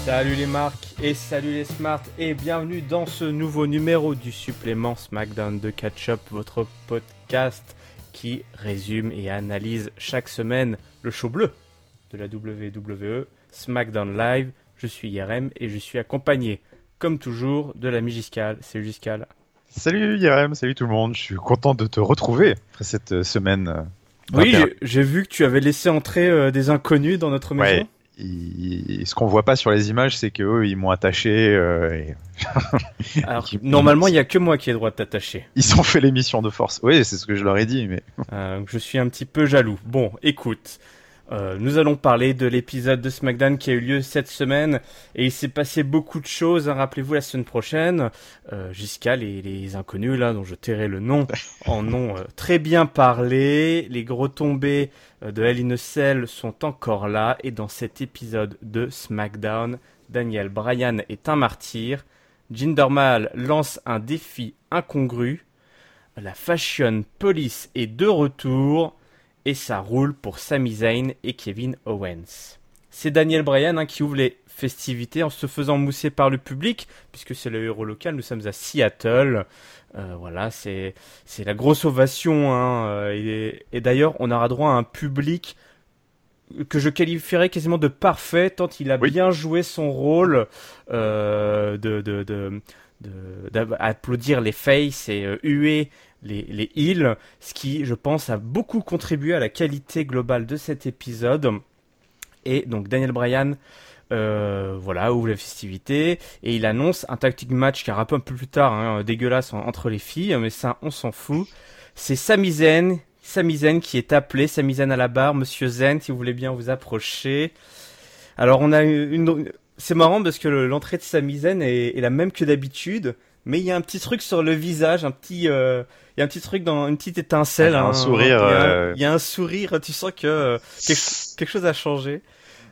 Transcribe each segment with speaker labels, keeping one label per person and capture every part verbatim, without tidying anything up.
Speaker 1: Salut les marques et salut les smarts et bienvenue dans ce nouveau numéro du supplément SmackDown de Catch-Up, votre podcast qui résume et analyse chaque semaine le show bleu de la W W E, SmackDown Live. Je suis Y R M et je suis accompagné, comme toujours, de l'ami Giscal. Salut Giscal.
Speaker 2: Salut Y R M, salut tout le monde, je suis content de te retrouver après cette semaine.
Speaker 1: Oui, j'ai, j'ai vu que tu avais laissé entrer euh, des inconnus dans notre maison.
Speaker 2: Ouais. Ils, ce qu'on voit pas sur les images, c'est qu'eux, ils m'ont attaché. Euh, et...
Speaker 1: Alors, normalement, il y a que moi qui ai le droit de t'attacher.
Speaker 2: Ils ont fait l'émission de force. Oui, c'est ce que je leur ai dit, mais.
Speaker 1: euh, je suis un petit peu jaloux. Bon, écoute, euh, nous allons parler de l'épisode de SmackDown qui a eu lieu cette semaine et il s'est passé beaucoup de choses. Hein, rappelez-vous la semaine prochaine, euh, jusqu'à les, les inconnus là, dont je tairai le nom, en ont euh, très bien parlé. Les gros tombés de Hell in a Cell sont encore là et dans cet épisode de SmackDown, Daniel Bryan est un martyr, Jinder Mahal lance un défi incongru, la Fashion Police est de retour et ça roule pour Sami Zayn et Kevin Owens. C'est Daniel Bryan hein, qui ouvre les festivités en se faisant mousser par le public puisque c'est le héros local, nous sommes à Seattle. Euh, voilà, c'est c'est la grosse ovation hein, et, et d'ailleurs on aura droit à un public que je qualifierais quasiment de parfait tant il a oui. bien joué son rôle euh, de de de d'applaudir les faces et euh, huer les les heels, ce qui je pense a beaucoup contribué à la qualité globale de cet épisode. Et donc Daniel Bryan Euh, voilà, ouvre la festivité et il annonce un tactic match qui arrive un peu plus tard, hein, dégueulasse en, entre les filles, mais ça on s'en fout. C'est Sami Zayn, Sami Zayn qui est appelé, Sami Zayn à la barre, Monsieur Zayn si vous voulez bien vous approcher. Alors on a une, une... c'est marrant parce que le, l'entrée de Sami Zayn est, est la même que d'habitude, mais il y a un petit truc sur le visage, un petit, euh, il y a un petit truc dans une petite étincelle,
Speaker 2: ah,
Speaker 1: hein,
Speaker 2: un sourire.
Speaker 1: Il y, a,
Speaker 2: euh...
Speaker 1: il y a un sourire, tu sens que euh, quelque, quelque chose a changé.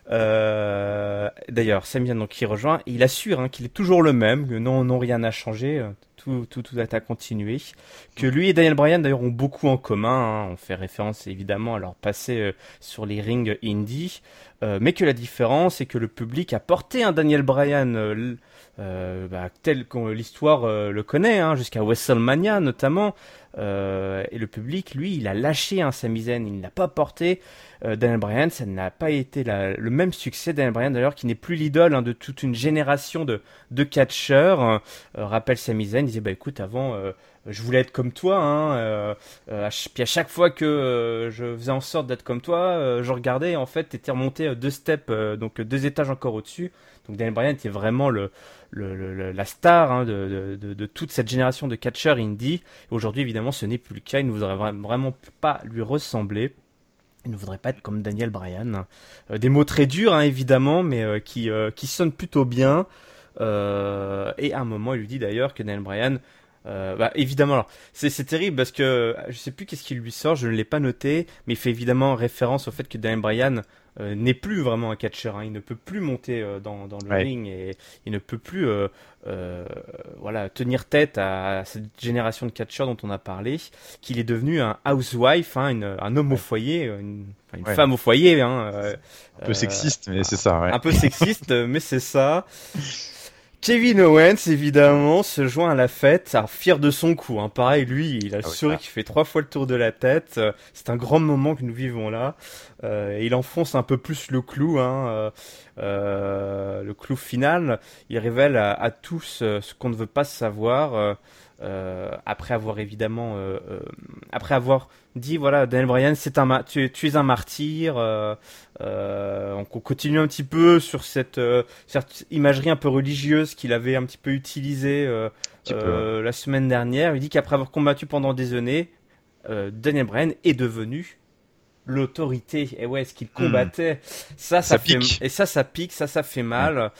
Speaker 1: Euh, d'ailleurs, Sami Zayn donc qui rejoint, il assure hein, qu'il est toujours le même, que non, non rien n'a changé, tout, tout, tout a continué, que lui et Daniel Bryan d'ailleurs ont beaucoup en commun. Hein, on fait référence évidemment à leur passé euh, sur les rings indie, euh, mais que la différence est que le public a porté un Daniel Bryan euh, euh, bah, tel que l'histoire euh, le connaît, hein, jusqu'à WrestleMania notamment. Euh, et le public, lui, il a lâché un Sami Zayn, il ne l'a pas porté. Euh, Daniel Bryan, ça n'a pas été la, le même succès. Daniel Bryan, d'ailleurs, qui n'est plus l'idole hein, de toute une génération de, de catcheurs. Euh, rappelle Sami Zayn, il disait, bah écoute, avant, euh, je voulais être comme toi. Hein, euh, euh, puis à chaque fois que euh, je faisais en sorte d'être comme toi, euh, je regardais, en fait, t'étais remonté deux steps, euh, donc deux étages encore au-dessus. Donc Daniel Bryan était vraiment le, le, le, la star hein, de, de, de toute cette génération de catcheurs indie. Aujourd'hui, évidemment, ce n'est plus le cas. Il ne voudrait vraiment pas lui ressembler. Il ne voudrait pas être comme Daniel Bryan. Euh, des mots très durs, hein, évidemment, mais euh, qui, euh, qui sonnent plutôt bien. Euh, et à un moment, il lui dit d'ailleurs que Daniel Bryan... Euh, bah, évidemment, alors, c'est, c'est terrible parce que je sais plus qu'est-ce qui lui sort, je ne l'ai pas noté, mais il fait évidemment référence au fait que Daniel Bryan euh, n'est plus vraiment un catcheur, hein, il ne peut plus monter euh, dans, dans le ouais. ring et il ne peut plus euh, euh, voilà, tenir tête à, à cette génération de catcheurs dont on a parlé, qu'il est devenu un housewife, hein, une, un homme ouais. au foyer, une, une ouais. femme au foyer. Hein, euh,
Speaker 2: un peu sexiste, mais c'est ça. Ouais.
Speaker 1: Un peu sexiste, mais c'est ça. Kevin Owens, évidemment, se joint à la fête, alors, fier de son coup. Hein. Pareil, lui, il a ah souri oui, qui fait trois fois le tour de la tête. C'est un grand moment que nous vivons là. Euh, il enfonce un peu plus le clou, hein, euh, le clou final. Il révèle à, à tous euh, ce qu'on ne veut pas savoir. Euh, euh, après avoir évidemment, euh, euh, après avoir dit voilà, Daniel Bryan, c'est un, ma- tu, tu es un martyr. Euh, euh, on continue un petit peu sur cette, euh, cette imagerie un peu religieuse qu'il avait un petit peu utilisée euh, euh, la semaine dernière. Il dit qu'après avoir combattu pendant des années, euh, Daniel Bryan est devenu l'autorité. Et ouais, ce qu'il combattait, mmh. ça, ça, ça fait, pique. Et ça, ça pique, ça, ça fait mal. Mmh.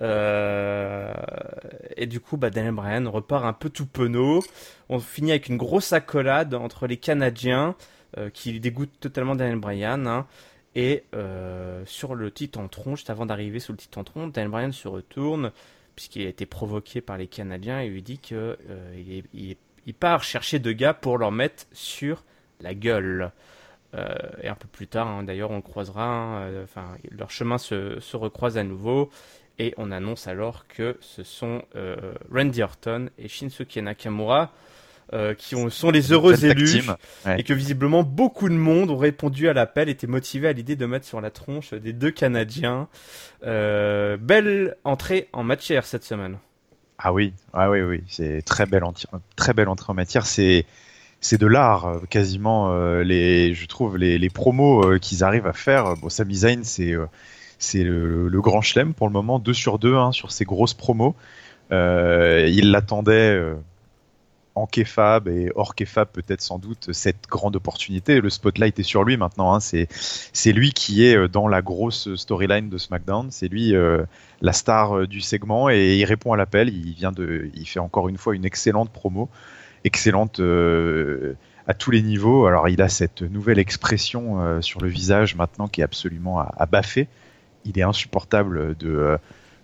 Speaker 1: Euh, et du coup, bah, Daniel Bryan repart un peu tout penaud. On finit avec une grosse accolade entre les Canadiens euh, qui dégoûtent totalement Daniel Bryan. Hein, et euh, sur le Titantron, juste avant d'arriver sur le Titantron, Daniel Bryan se retourne puisqu'il a été provoqué par les Canadiens et lui dit que euh, il, est, il, est, il part chercher deux gars pour leur mettre sur la gueule. Euh, et un peu plus tard, hein, d'ailleurs, on le croisera. Enfin, hein, euh, leur chemin se, se recroise à nouveau. Et on annonce alors que ce sont euh, Randy Orton et Shinsuke Nakamura euh, qui ont, sont les heureux élus. Ouais. Et que visiblement beaucoup de monde ont répondu à l'appel, étaient motivés à l'idée de mettre sur la tronche des deux Canadiens. Euh, belle entrée en matière cette semaine.
Speaker 2: Ah oui, ah oui, oui, c'est très belle, enti- très belle entrée en matière. C'est, c'est de l'art quasiment. Euh, les, je trouve les, les promos euh, qu'ils arrivent à faire. Bon, Sami Zayn, c'est euh, c'est le, le grand chelem pour le moment, deux sur deux hein, sur ces grosses promos. Euh, il l'attendait euh, en kefab et hors kefab peut-être sans doute cette grande opportunité. Le spotlight est sur lui maintenant. Hein. C'est c'est lui qui est dans la grosse storyline de SmackDown. C'est lui euh, la star du segment et il répond à l'appel. Il vient de, il fait encore une fois une excellente promo, excellente euh, à tous les niveaux. Alors il a cette nouvelle expression euh, sur le visage maintenant qui est absolument à, à baffer. Il est insupportable de euh,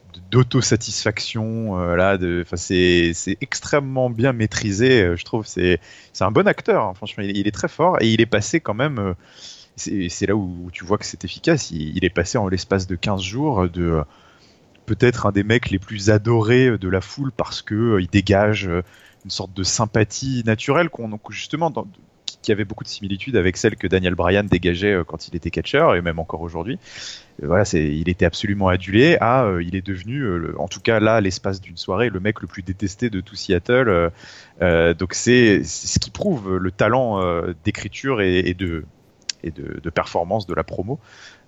Speaker 2: d'autosatisfaction euh, là de enfin c'est c'est extrêmement bien maîtrisé euh, je trouve c'est c'est un bon acteur hein, franchement il, il est très fort et il est passé quand même euh, c'est c'est là où, où tu vois que c'est efficace il, il est passé en l'espace de quinze jours de euh, peut-être un des mecs les plus adorés de la foule parce que euh, il dégage euh, une sorte de sympathie naturelle qu'on donc justement dans, qui avait beaucoup de similitudes avec celle que Daniel Bryan dégageait euh, quand il était catcheur et même encore aujourd'hui. Voilà, c'est, il était absolument adulé. Ah, euh, il est devenu, euh, le, en tout cas là, l'espace d'une soirée, le mec le plus détesté de tout Seattle. Euh, euh, donc c'est, c'est ce qui prouve le talent euh, d'écriture et, et de et de, de performance de la promo.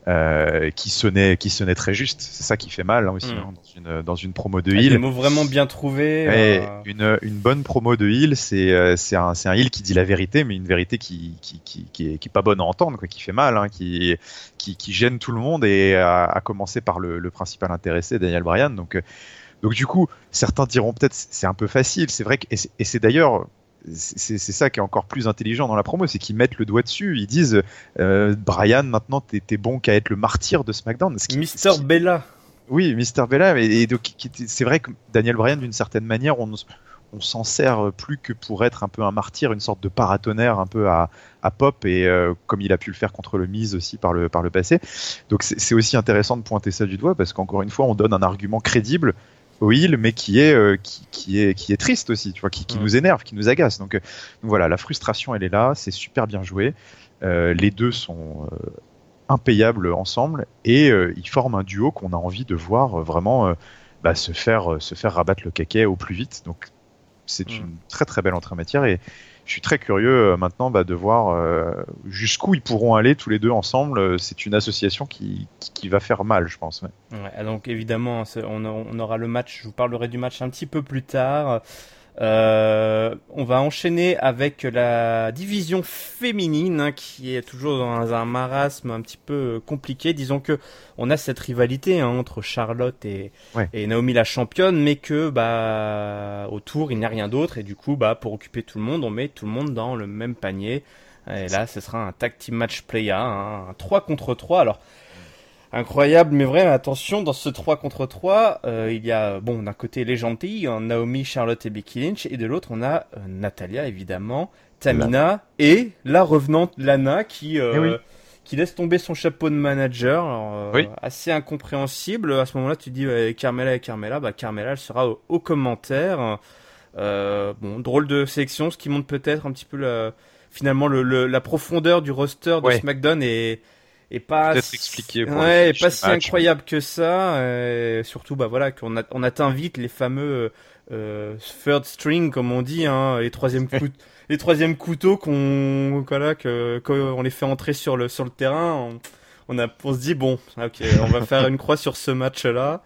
Speaker 2: Euh, qui sonnait qui sonnait très juste, c'est ça qui fait mal hein, aussi mmh. hein, dans une dans une promo de heel.
Speaker 1: Des mots vraiment bien trouvés.
Speaker 2: Euh... Une une bonne promo de heel, c'est euh, c'est un c'est un heel qui dit la vérité, mais une vérité qui qui qui qui est, qui est pas bonne à entendre, quoi, qui fait mal, hein, qui qui qui gêne tout le monde et à, à commencer par le, le principal intéressé, Daniel Bryan. Donc donc du coup, certains diront peut-être c'est un peu facile, c'est vrai que et c'est, et c'est d'ailleurs C'est, c'est ça qui est encore plus intelligent dans la promo, c'est qu'ils mettent le doigt dessus. Ils disent euh, Bryan, maintenant t'es, t'es bon qu'à être le martyr de SmackDown.
Speaker 1: Qui, Mister Qui... Bella.
Speaker 2: Oui, Mister Bella. Et, et donc, c'est vrai que Daniel Bryan, d'une certaine manière, on, on s'en sert plus que pour être un peu un martyr, une sorte de paratonnerre un peu à, à Pop, et euh, comme il a pu le faire contre le Miz aussi par le, par le passé. Donc c'est, c'est aussi intéressant de pointer ça du doigt parce qu'encore une fois, on donne un argument crédible au heel, mais qui est euh, qui, qui est qui est triste aussi, tu vois, qui, qui mmh. nous énerve, qui nous agace. Donc, euh, donc voilà, la frustration elle est là, c'est super bien joué. Euh, les deux sont euh, impayables ensemble et euh, ils forment un duo qu'on a envie de voir euh, vraiment euh, bah, se faire euh, se faire rabattre le caquet au plus vite. Donc c'est mmh. une très très belle entrée en matière et je suis très curieux euh, maintenant bah, de voir euh, jusqu'où ils pourront aller tous les deux ensemble. C'est une association qui, qui, qui va faire mal, je pense. Ouais.
Speaker 1: Ouais, donc évidemment, on, on aura le match, je vous parlerai du match un petit peu plus tard. Euh, on va enchaîner avec la division féminine hein, qui est toujours dans un marasme un petit peu compliqué. Disons que on a cette rivalité hein, entre Charlotte et, ouais. et Naomi la championne, mais que bah autour il n'y a rien d'autre et du coup bah pour occuper tout le monde, on met tout le monde dans le même panier. Et là, ce sera un tag team match playa, hein, un trois contre trois. Alors incroyable, mais vrai, mais attention, dans ce trois contre trois, euh, il y a, bon, d'un côté les gentilles, hein, Naomi, Charlotte et Becky Lynch, et de l'autre, on a euh, Natalya, évidemment, Tamina, Là. et la revenante Lana, qui, euh, oui. qui laisse tomber son chapeau de manager, alors, euh, oui. assez incompréhensible. À ce moment-là, tu te dis, euh, Carmella et Carmella, bah, Carmella, elle sera au, au commentaire. Euh, bon, drôle de sélection, ce qui montre peut-être un petit peu, la, finalement, le, le, la profondeur du roster de ouais. SmackDown et et pas
Speaker 2: peut-être expliqué pour
Speaker 1: ouais, pas si match. Incroyable que ça euh, surtout bah voilà qu'on a, on atteint vite les fameux euh, third string comme on dit hein, les troisième coup, les troisième couteaux qu'on voilà que qu'on les fait entrer sur le sur le terrain on, on a on se dit bon OK, on va faire une croix sur ce match là.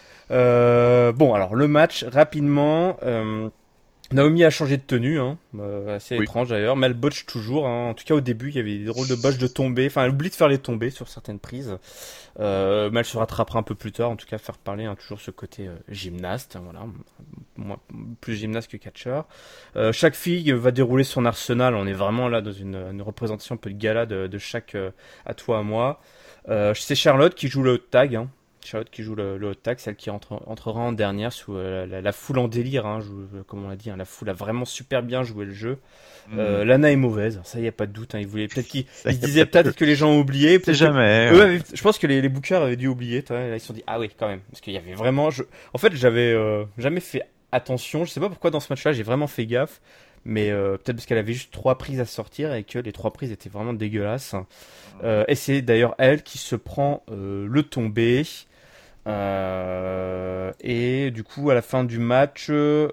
Speaker 1: Euh, bon alors le match rapidement euh, Naomi a changé de tenue, hein, euh, assez oui. étrange d'ailleurs, mais elle botche toujours. Hein. En tout cas, au début, il y avait des drôles de botches de tomber. Enfin, elle oublie de faire les tombées sur certaines prises. Euh, mais elle se rattrapera un peu plus tard. En tout cas, faire parler hein, toujours ce côté euh, gymnaste. Voilà, moi, plus gymnaste que catcheur. Euh, chaque fille va dérouler son arsenal. On est vraiment là dans une, une représentation un peu de gala de, de chaque euh, à toi à moi. Euh, c'est Charlotte qui joue le tag. Hein. Charlotte qui joue le, le hot tag, celle qui entre, entrera en dernière sous euh, la, la foule en délire, hein, joue, comme on l'a dit, hein, la foule a vraiment super bien joué le jeu. Mm. Euh, Lana est mauvaise, ça y a pas de doute, hein, il voulait peut-être qu'il il se disait peut-être que les gens ont oublié.
Speaker 2: C'est jamais.
Speaker 1: Que, eux avaient, je pense que les, les bookers avaient dû oublier, toi, là, ils se sont dit ah oui quand même, parce qu'il y avait vraiment, je, en fait j'avais euh, jamais fait attention, je sais pas pourquoi dans ce match-là j'ai vraiment fait gaffe. Mais euh, peut-être parce qu'elle avait juste trois prises à sortir et que les trois prises étaient vraiment dégueulasses. Euh, et c'est d'ailleurs elle qui se prend euh, le tombé. Euh, et du coup, à la fin du match, euh,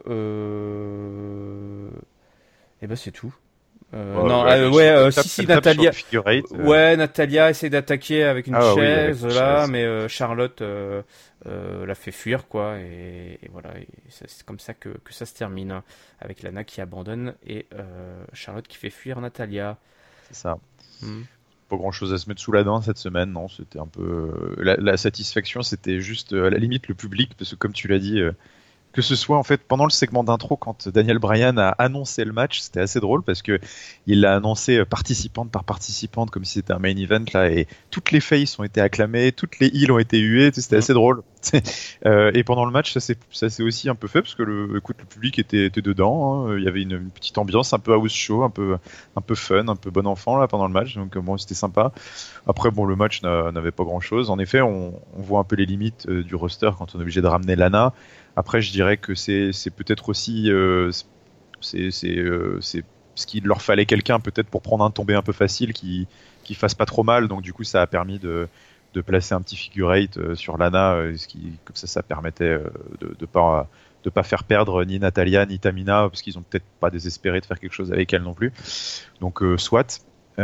Speaker 1: et ben c'est tout. Euh, ouais, non, ouais, euh, ouais euh, si, si, Natalia. Euh... Ouais, Natalia essaie d'attaquer avec une ah, chaise, oui, là, chaise. mais euh, Charlotte euh, euh, l'a fait fuir, quoi, et, et voilà, et c'est comme ça que, que ça se termine, hein, avec Lana qui abandonne et euh, Charlotte qui fait fuir Natalia.
Speaker 2: C'est ça. Hmm. Pas grand chose à se mettre sous la dent cette semaine, non, c'était un peu. La, la satisfaction, c'était juste à la limite le public, parce que comme tu l'as dit. Euh... Que ce soit en fait pendant le segment d'intro quand Daniel Bryan a annoncé le match, c'était assez drôle parce que il l'a annoncé participante par participante comme si c'était un main event là et toutes les faces ont été acclamées, toutes les heels ont été huées, c'était assez drôle. euh, et pendant le match ça s'est ça s'est aussi un peu fait parce que le écoute le public était était dedans, hein. Il y avait une, une petite ambiance un peu house show, un peu un peu fun, un peu bon enfant là pendant le match donc bon c'était sympa. Après bon le match n'avait pas grand chose. En effet on, on voit un peu les limites euh, du roster quand on est obligé de ramener Lana. Après, je dirais que c'est, c'est peut-être aussi euh, c'est, c'est, euh, c'est ce qu'il leur fallait quelqu'un peut-être pour prendre un tombé un peu facile qui qui fasse pas trop mal. Donc du coup, ça a permis de de placer un petit figure eight euh, sur Lana, euh, ce qui comme ça, ça permettait euh, de de pas de pas faire perdre ni Natalia ni Tamina parce qu'ils ont peut-être pas désespéré de faire quelque chose avec elle non plus. Donc euh, soit.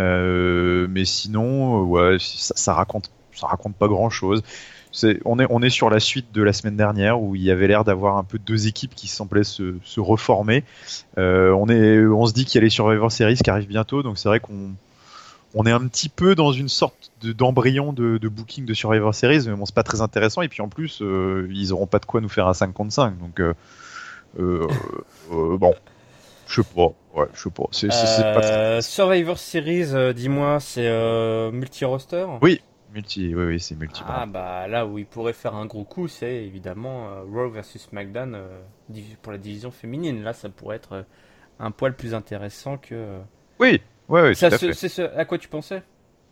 Speaker 2: Euh, mais sinon, ouais, ça, ça raconte ça raconte pas grand-chose. C'est, on, est, on est sur la suite de la semaine dernière où il y avait l'air d'avoir un peu deux équipes qui semblaient se, se reformer. Euh, on, est, on se dit qu'il y a les Survivor Series qui arrivent bientôt, donc c'est vrai qu'on on est un petit peu dans une sorte de, d'embryon de, de booking de Survivor Series, mais bon, c'est pas très intéressant. Et puis en plus, euh, ils auront pas de quoi nous faire un cinq contre cinq. Donc euh, euh, euh, bon, je sais pas. Ouais, je sais pas. C'est, c'est, c'est pas
Speaker 1: euh, Survivor Series, euh, dis-moi, c'est euh, multi-roster ?
Speaker 2: Oui. Multi, oui, oui, c'est multi.
Speaker 1: Ah bah là où il pourrait faire un gros coup, c'est évidemment euh, Raw versus SmackDown euh, pour la division féminine. Là, ça pourrait être euh, un poil plus intéressant que. Euh...
Speaker 2: Oui, ouais, ouais,
Speaker 1: ça,
Speaker 2: tout à
Speaker 1: ce,
Speaker 2: fait.
Speaker 1: C'est ce à quoi tu pensais ?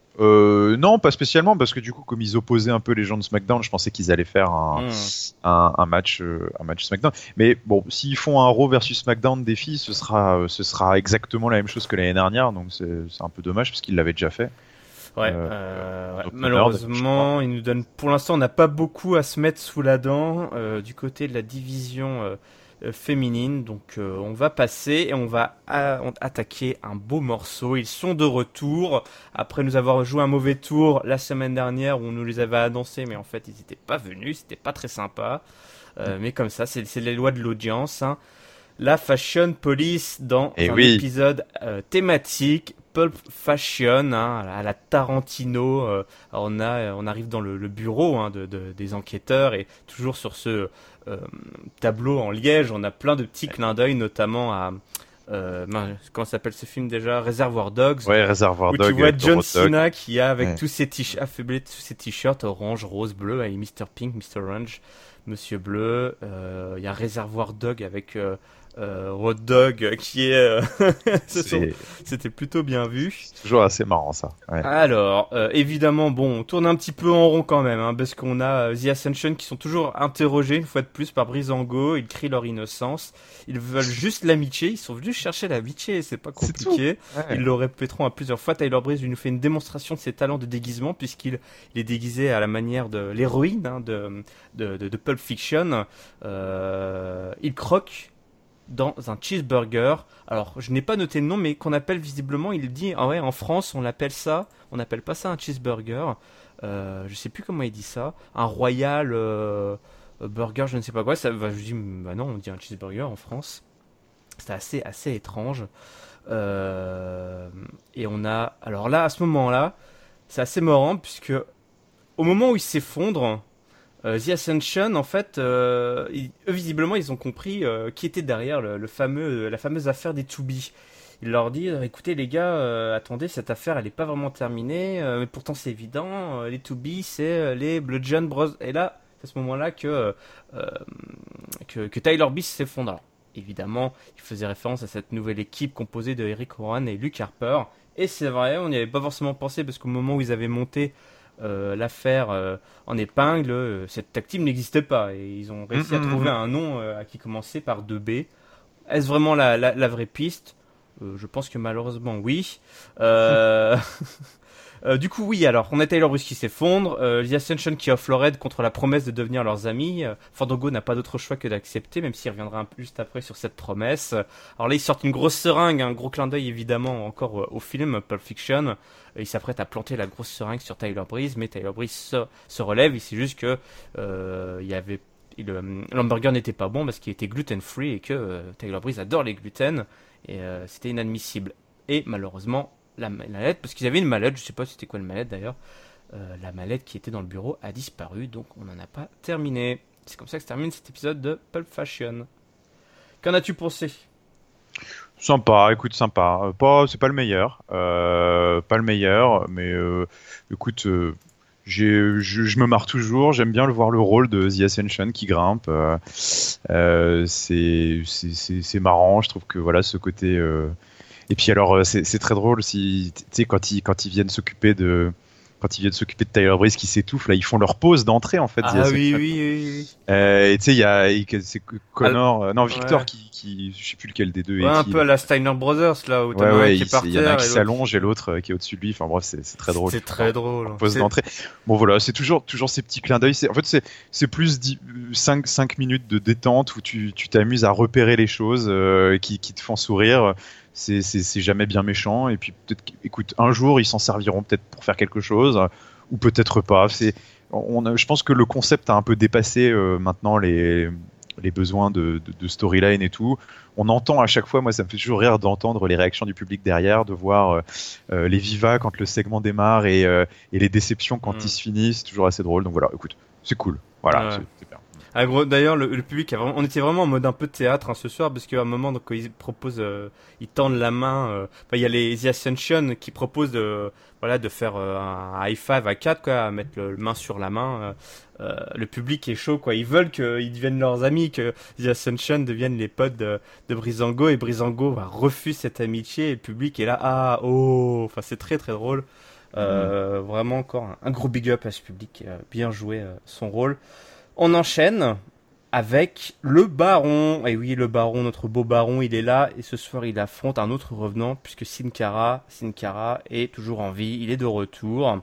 Speaker 2: Euh, non, pas spécialement, parce que du coup, comme ils opposaient un peu les gens de SmackDown, je pensais qu'ils allaient faire un, mmh. un, un match, euh, un match SmackDown. Mais bon, s'ils font un Raw versus SmackDown des filles, ce sera, ce sera exactement la même chose que l'année dernière, donc c'est, c'est un peu dommage parce qu'ils l'avaient déjà fait.
Speaker 1: Ouais, euh, euh, ouais. Malheureusement, il nous donne. Pour l'instant, on n'a pas beaucoup à se mettre sous la dent euh, du côté de la division euh, euh, féminine. Donc, euh, on va passer et on va a- on attaquer un beau morceau. Ils sont de retour après nous avoir joué un mauvais tour la semaine dernière où on nous les avait annoncés, mais en fait, ils n'étaient pas venus. C'était pas très sympa. Euh, mais comme ça, c'est, c'est les lois de l'audience. Hein. La Fashion Police dans et un oui. épisode euh, thématique. Pulp Fashion, hein, à la Tarantino. Euh, on a, on arrive dans le, le bureau hein, de, de, des enquêteurs et toujours sur ce euh, tableau en liège, on a plein de petits clins d'œil, notamment à euh, comment s'appelle ce film déjà, Reservoir Dogs.
Speaker 2: Ouais, Reservoir Dogs.
Speaker 1: Où tu vois John Cena qui a avec ouais. tous ses t-shirts, affublé tous ses t-shirts orange, rose, bleu, avec mister Pink, mister Orange, Monsieur Bleu. Il euh, y a Reservoir Dog avec euh, Euh, Road Dog qui est euh,
Speaker 2: c'est...
Speaker 1: c'était plutôt bien vu,
Speaker 2: c'est toujours assez marrant ça ouais.
Speaker 1: Alors euh, évidemment bon on tourne un petit peu en rond quand même hein, parce qu'on a euh, The Ascension qui sont toujours interrogés une fois de plus par Breezango. Ils crient leur innocence, ils veulent juste l'amitié, ils sont venus chercher l'amitié, c'est pas compliqué, c'est ouais. Ils le répéteront à plusieurs fois. Tyler Breeze nous fait une démonstration de ses talents de déguisement puisqu'il il est déguisé à la manière de l'héroïne hein, de, de, de, de Pulp Fiction. euh, il croque dans un cheeseburger. Alors, je n'ai pas noté le nom, mais qu'on appelle visiblement, il dit, ah ouais, en France, on l'appelle ça, on n'appelle pas ça un cheeseburger. Euh, je sais plus comment il dit ça. Un royal euh, burger, je ne sais pas quoi. Ça, bah, je dis, bah non, on dit un cheeseburger en France. C'est assez, assez étrange. Euh, et on a, alors là, à ce moment-là, c'est assez marrant puisque au moment où il s'effondre. Euh, The Ascension, en fait, euh, ils, eux visiblement, ils ont compris euh, qui était derrière le, le fameux, la fameuse affaire des To Be. il leur dit euh, écoutez les gars, euh, attendez, cette affaire elle est pas vraiment terminée, euh, mais pourtant c'est évident, euh, les to be c'est euh, les Bludgeon Bros. Et là, c'est à ce moment-là que, euh, euh, que, que Tyler Beast s'effondre. Alors, évidemment, il faisait référence à cette nouvelle équipe composée de Eric Rowan et Luke Harper. Et c'est vrai, on n'y avait pas forcément pensé parce qu'au moment où ils avaient monté euh, l'affaire euh, en épingle, euh, cette tag team n'existait pas. Et ils ont réussi à trouver un nom euh, qui commençait par deux B. Est-ce vraiment la, la, la vraie piste? euh, Je pense que malheureusement oui. Euh... Euh, du coup, oui, alors, on a Tyler Breeze qui s'effondre, euh, The Ascension qui offre leur aide contre la promesse de devenir leurs amis. Euh, Fandango n'a pas d'autre choix que d'accepter, même s'il reviendra un peu juste après sur cette promesse. Alors là, ils sortent une grosse seringue, un gros clin d'œil évidemment encore euh, au film Pulp Fiction. Euh, ils s'apprêtent à planter la grosse seringue sur Tyler Breeze, mais Tyler Breeze se, se relève, et c'est juste que euh, il y avait... Il, euh, l'hamburger n'était pas bon parce qu'il était gluten-free et que euh, Tyler Breeze adore les gluten, et euh, c'était inadmissible. Et malheureusement, la mallette, parce qu'ils avaient une mallette, je sais pas c'était quoi le mallette d'ailleurs, euh, la mallette qui était dans le bureau a disparu, donc on n'en a pas terminé. C'est comme ça que se termine cet épisode de Pulp Fiction. Qu'en as-tu pensé?
Speaker 2: Sympa, écoute, sympa. Pas, c'est pas le meilleur, euh, pas le meilleur, mais euh, écoute, euh, j'ai, je, je me marre toujours. J'aime bien le voir le rôle de The Ascension qui grimpe. Euh, euh, c'est, c'est, c'est, c'est marrant. Je trouve que voilà ce côté. Euh, Et puis alors, c'est, c'est très drôle si, tu sais, quand ils, quand ils viennent s'occuper de, quand ils viennent s'occuper de Tyler Breeze qui s'étouffe, là, ils font leur pause d'entrée en fait.
Speaker 1: Ah oui, oui, oui, oui.
Speaker 2: Euh, et tu sais, il y a, c'est Connor,
Speaker 1: Al-
Speaker 2: euh, non Victor
Speaker 1: ouais.
Speaker 2: qui, qui, je sais plus lequel des deux
Speaker 1: Ouais,
Speaker 2: est
Speaker 1: un
Speaker 2: qui.
Speaker 1: peu à la Steiner Brothers là, où t'en
Speaker 2: Ouais,
Speaker 1: as un
Speaker 2: ouais,
Speaker 1: qui est par
Speaker 2: il y en a un
Speaker 1: terre
Speaker 2: qui
Speaker 1: et l'autre
Speaker 2: s'allonge et l'autre euh, qui est au-dessus de lui. Enfin bref, c'est, c'est très drôle.
Speaker 1: C'est très drôle.
Speaker 2: Pause
Speaker 1: C'est-
Speaker 2: d'entrée. Bon voilà, c'est toujours, toujours ces petits clins d'œil. C'est, en fait, c'est, c'est plus cinq minutes de détente où tu, tu t'amuses à repérer les choses euh, qui, qui te font sourire. C'est, c'est, c'est jamais bien méchant. Et puis peut-être, écoute, un jour ils s'en serviront peut-être pour faire quelque chose, ou peut-être pas. C'est, on a, je pense que le concept a un peu dépassé euh, maintenant les, les besoins de, de, de storyline et tout. On entend à chaque fois, moi ça me fait toujours rire d'entendre les réactions du public derrière, de voir euh, les vivas quand le segment démarre et, euh, et les déceptions quand
Speaker 1: Mm.
Speaker 2: ils se finissent. C'est toujours assez drôle. Donc voilà, écoute, c'est cool. Voilà,
Speaker 1: Ouais.
Speaker 2: c'est, c'est bien.
Speaker 1: Ah, gros, d'ailleurs, le, le public, a vraiment, on était vraiment en mode un peu théâtre hein, ce soir, parce qu'à un moment, donc, quand ils proposent, euh, ils tendent la main. euh, Enfin, il y a les The Ascension qui proposent de, voilà, de faire euh, un high five à quatre, quoi, à mettre le, le main sur la main. euh, euh, le public est chaud, quoi. Ils veulent qu'ils deviennent leurs amis, que The Ascension deviennent les potes de, de Breezango, et Breezango bah, refuse cette amitié, et le public est là, ah, oh, enfin, c'est très très drôle. Euh, Vraiment encore un, un gros big up à ce public qui a bien joué euh, son rôle. On enchaîne avec le baron. Et oui, le baron, notre beau baron, il est là. Et ce soir, il affronte un autre revenant, puisque Sin Cara, Sin Cara est toujours en vie. Il est de retour.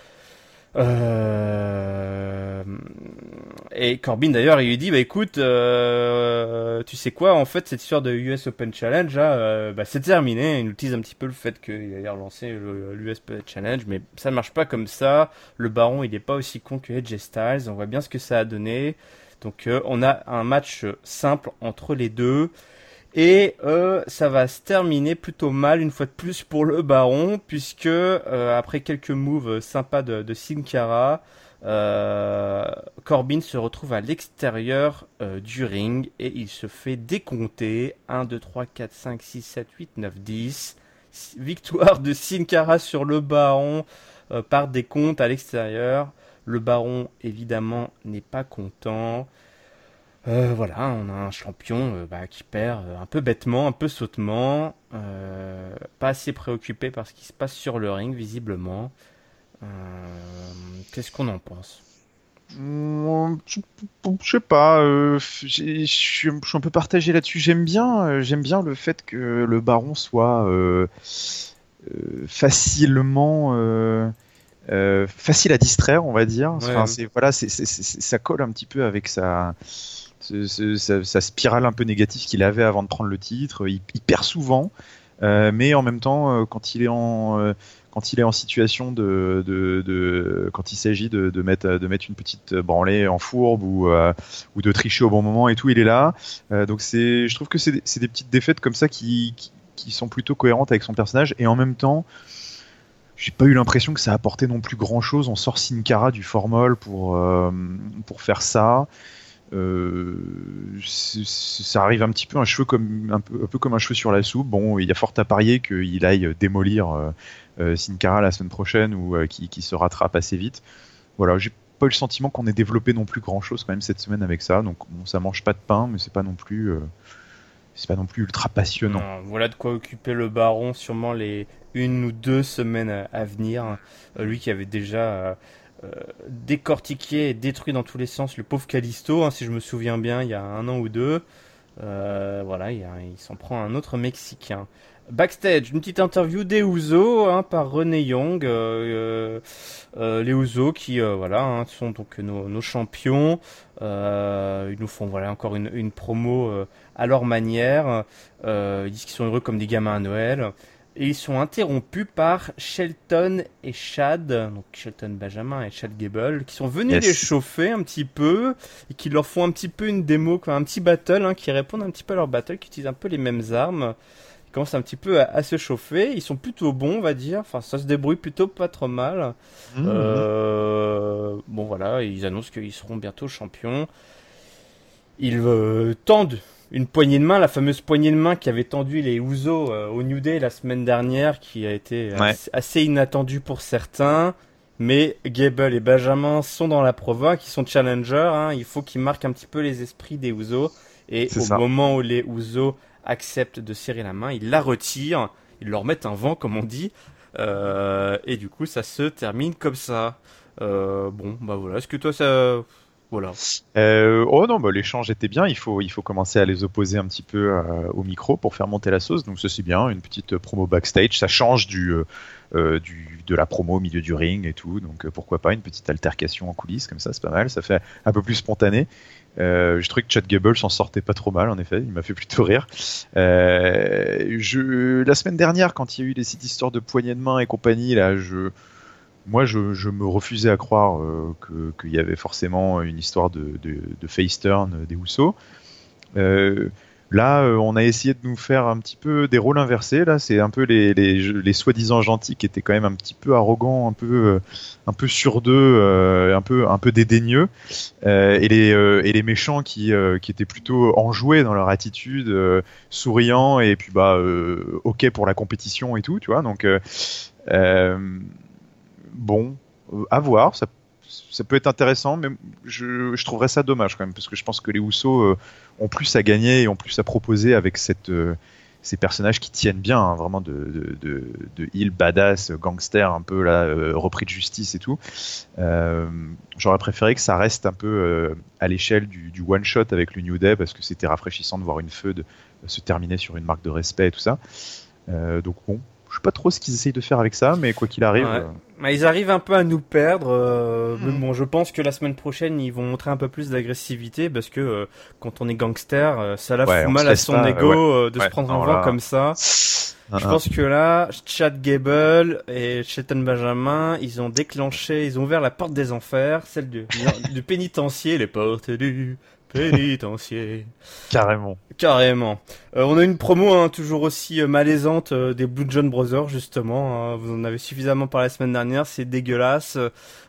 Speaker 1: Euh... Et Corbin, d'ailleurs, il lui dit, bah écoute, euh... tu sais quoi, en fait, cette histoire de U S Open Challenge, là, euh, bah, c'est terminé. Il nous tease un petit peu le fait qu'il allait relancer le- l'U S Open Challenge, mais ça ne marche pas comme ça. Le baron, il n'est pas aussi con que A J Styles. On voit bien ce que ça a donné. Donc, euh, on a un match simple entre les deux. Et euh, ça va se terminer plutôt mal une fois de plus pour le baron, puisque euh, après quelques moves sympas de, de Sin Cara, euh, Corbin se retrouve à l'extérieur euh, du ring et il se fait décompter. un, deux, trois, quatre, cinq, six, sept, huit, neuf, dix. Victoire de Sin Cara sur le baron euh, par décompte à l'extérieur. Le baron, évidemment, n'est pas content. Euh, voilà, on a un champion euh, bah, qui perd euh, un peu bêtement, un peu sautement, euh, pas assez préoccupé par ce qui se passe sur le ring, visiblement. Euh, Qu'est-ce qu'on en pense?
Speaker 2: Mmh, Je je sais pas, euh, j'ai- je suis je suis un peu partagé là-dessus. J'aime bien, euh, j'aime bien le fait que le baron soit euh, euh, facilement euh, euh, facile à distraire, on va dire. Enfin,
Speaker 1: Ouais,
Speaker 2: c'est voilà, c'est, c'est- c'est- ça colle un petit peu avec sa, ce- ce- sa, sa spirale un peu négative qu'il avait avant de prendre le titre. Il, il perd souvent, euh, mais en même temps, euh, quand il est en euh, quand il est en situation de, de, de quand il s'agit de, de mettre de mettre une petite branlée en fourbe ou euh, ou de tricher au bon moment et tout, il est là. Euh, donc c'est, je trouve que c'est des, c'est des petites défaites comme ça qui, qui qui sont plutôt cohérentes avec son personnage et en même temps j'ai pas eu l'impression que ça apportait non plus grand chose. On sort Sin Cara du formol pour, euh, pour faire ça. Euh, c'est- c'est- ça arrive un petit peu un cheveu comme un peu, un peu comme un cheveu sur la soupe. Bon, il y a fort à parier qu'il aille démolir euh, euh, Sin Cara la semaine prochaine ou euh, qu'il qu'il se rattrape assez vite. Voilà, j'ai pas eu le sentiment qu'on ait développé non plus grand chose quand même cette semaine avec ça. Donc bon, ça mange pas de pain, mais c'est pas non plus euh, c'est pas non plus ultra passionnant.
Speaker 1: Non, voilà de quoi occuper le baron sûrement les une ou deux semaines à, à venir. Euh, lui qui avait déjà euh, euh, décortiqué et détruit dans tous les sens le pauvre Kalisto, hein, si je me souviens bien, il y a un an ou deux. Euh, voilà, il, y a- il s'en prend un autre Mexicain. Backstage, une petite interview des Usos hein, par Renee Young. Euh, euh, euh, les Usos qui euh, voilà hein, sont donc nos, nos champions. Euh, ils nous font voilà encore une, une promo euh, à leur manière. Euh, ils disent qu'ils sont heureux comme des gamins à Noël. Et ils sont interrompus par Shelton et Chad, donc Shelton Benjamin et Chad Gable, qui sont venus
Speaker 2: Yes.
Speaker 1: les chauffer un petit peu et qui leur font un petit peu une démo, quoi, un petit battle, hein, qui répondent un petit peu à leur battle, qui utilisent un peu les mêmes armes. Ils commencent un petit peu à, à se chauffer. Ils sont plutôt bons, on va dire. Enfin, ça se débrouille plutôt pas trop mal.
Speaker 2: Mmh, mmh.
Speaker 1: Euh, bon, voilà, ils annoncent qu'ils seront bientôt champions. Ils euh, tendent une poignée de main, la fameuse poignée de main qui avait tendu les Usos euh, au New Day la semaine dernière, qui a été
Speaker 2: Ouais.
Speaker 1: assez, assez inattendue pour certains. Mais Gable et Benjamin sont dans la provoque, ils sont challengers, hein, il faut qu'ils marquent un petit peu les esprits des Usos. Et
Speaker 2: C'est
Speaker 1: au
Speaker 2: ça.
Speaker 1: moment où les Usos acceptent de serrer la main, ils la retirent, ils leur mettent un vent comme on dit. Euh, et du coup ça se termine comme ça. Euh, bon bah voilà, est-ce que toi ça... Voilà.
Speaker 2: Euh, oh non, bah, l'échange était bien. Il faut, il faut commencer à les opposer un petit peu euh, au micro pour faire monter la sauce. Donc ça c'est bien, une petite euh, promo backstage. Ça change du, euh, euh, du de la promo au milieu du ring et tout. Donc euh, pourquoi pas une petite altercation en coulisses comme ça, c'est pas mal. Ça fait un peu plus spontané. Euh, je trouvais que Chad Gable s'en sortait pas trop mal en effet. Il m'a fait plutôt rire. Euh, je, la semaine dernière, quand il y a eu les cette histoire de poignée de main et compagnie, là, je moi, je, je me refusais à croire euh, que- qu'il y avait forcément une histoire de, de, de face turn des Usos. Euh, là, euh, on a essayé de nous faire un petit peu des rôles inversés. Là, c'est un peu les, les, les soi-disant gentils qui étaient quand même un petit peu arrogants, un peu, euh, un peu sur deux, euh, un peu, un peu dédaigneux, euh, et les, euh, et les méchants qui, euh, qui étaient plutôt enjoués dans leur attitude, euh, souriants et puis bah, euh, ok pour la compétition et tout, tu vois. Donc euh, euh, bon, euh, à voir, ça, ça peut être intéressant, mais je, je trouverais ça dommage quand même, parce que je pense que les Usos euh, ont plus à gagner et ont plus à proposer avec cette, euh, ces personnages qui tiennent bien, hein, vraiment de, de, de, de heel badass, gangster, un peu là, euh, repris de justice et tout. Euh, J'aurais préféré que ça reste un peu euh, à l'échelle du, du one-shot avec le New Day, parce que c'était rafraîchissant de voir une feud se terminer sur une marque de respect et tout ça. Euh, donc bon, je sais pas trop ce qu'ils essayent de faire avec ça, mais quoi qu'il arrive...
Speaker 1: Ouais.
Speaker 2: euh,
Speaker 1: Bah, ils arrivent un peu à nous perdre, euh, mais
Speaker 2: Mhm.
Speaker 1: bon, je pense que la semaine prochaine, ils vont montrer un peu plus d'agressivité parce que euh, quand on est gangster, euh, ça la
Speaker 2: Ouais,
Speaker 1: fout
Speaker 2: on
Speaker 1: mal
Speaker 2: se
Speaker 1: à
Speaker 2: laisse
Speaker 1: son
Speaker 2: pas,
Speaker 1: ego
Speaker 2: ouais.
Speaker 1: euh, de se
Speaker 2: Ouais,
Speaker 1: prendre un
Speaker 2: alors
Speaker 1: vent
Speaker 2: là-
Speaker 1: comme ça.
Speaker 2: Un,
Speaker 1: Je
Speaker 2: un.
Speaker 1: pense que là, Chad Gable et Shelton Benjamin, ils ont déclenché, ils ont ouvert la porte des enfers, celle du, du, du pénitencier, les portes du pénitencier.
Speaker 2: Carrément.
Speaker 1: Carrément. Euh, on a une promo hein, toujours aussi euh, malaisante euh, des Blue John Brothers justement. Hein. Vous en avez suffisamment parlé la semaine dernière, c'est dégueulasse.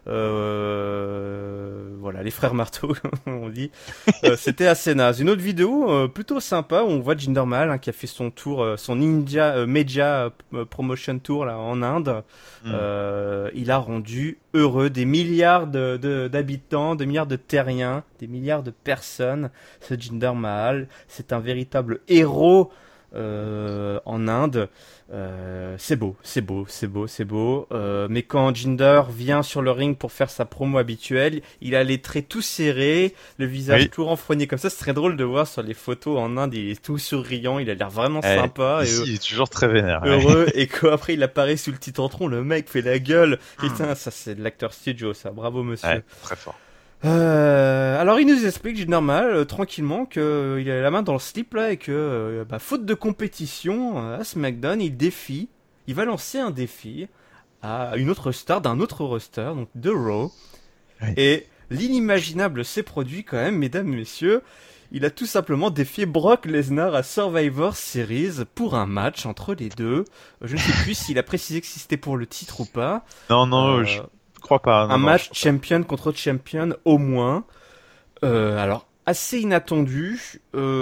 Speaker 1: Euh, voilà, les frères marteau, on dit. Euh, C'était assez naze. Une autre vidéo euh, plutôt sympa où on voit Jinder Mahal hein, qui a fait son tour, euh, son India euh, Media euh, Promotion Tour là en Inde.
Speaker 2: Mm.
Speaker 1: Euh, il a rendu heureux des milliards de, de- d'habitants, des milliards de terriens, des milliards de personnes. Ce Jinder Mahal, c'est un véritable héros euh, en Inde. Euh, c'est beau, c'est beau, c'est beau, c'est beau. Euh, mais quand Jinder vient sur le ring pour faire sa promo habituelle, il a les traits tout serrés, le visage
Speaker 2: Oui.
Speaker 1: tout renfrogné comme ça. C'est très drôle de voir sur les photos en Inde, il est tout souriant, il a l'air vraiment
Speaker 2: Eh,
Speaker 1: sympa.
Speaker 2: ici,
Speaker 1: et,
Speaker 2: il est toujours très vénère. ouais.
Speaker 1: heureux et qu'après il apparaît sous le titantron, le mec fait la gueule.
Speaker 2: Hmm.
Speaker 1: Putain, ça c'est de l'acteur studio, ça. Bravo monsieur.
Speaker 2: Ouais, très fort.
Speaker 1: Euh, alors il nous explique, j'ai normal, euh, tranquillement, que euh, il a la main dans le slip là et que, euh, bah, faute de compétition euh, à SmackDown, il défie, il va lancer un défi à une autre star d'un autre roster, donc de Raw.
Speaker 2: Ouais.
Speaker 1: Et l'inimaginable s'est produit quand même, mesdames, messieurs. Il a tout simplement défié Brock Lesnar à Survivor Series pour un match entre les deux. Je ne sais plus s'il a précisé que si c'était pour le titre ou pas.
Speaker 2: Non, non,
Speaker 1: Euh,
Speaker 2: je crois pas. non,
Speaker 1: un
Speaker 2: non,
Speaker 1: match
Speaker 2: je crois
Speaker 1: champion contre champion au moins. Euh, alors assez inattendu.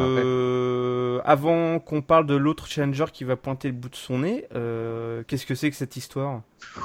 Speaker 1: Euh, ah ouais. Avant qu'on parle de l'autre challenger qui va pointer le bout de son nez, euh, qu'est-ce que c'est que cette histoire?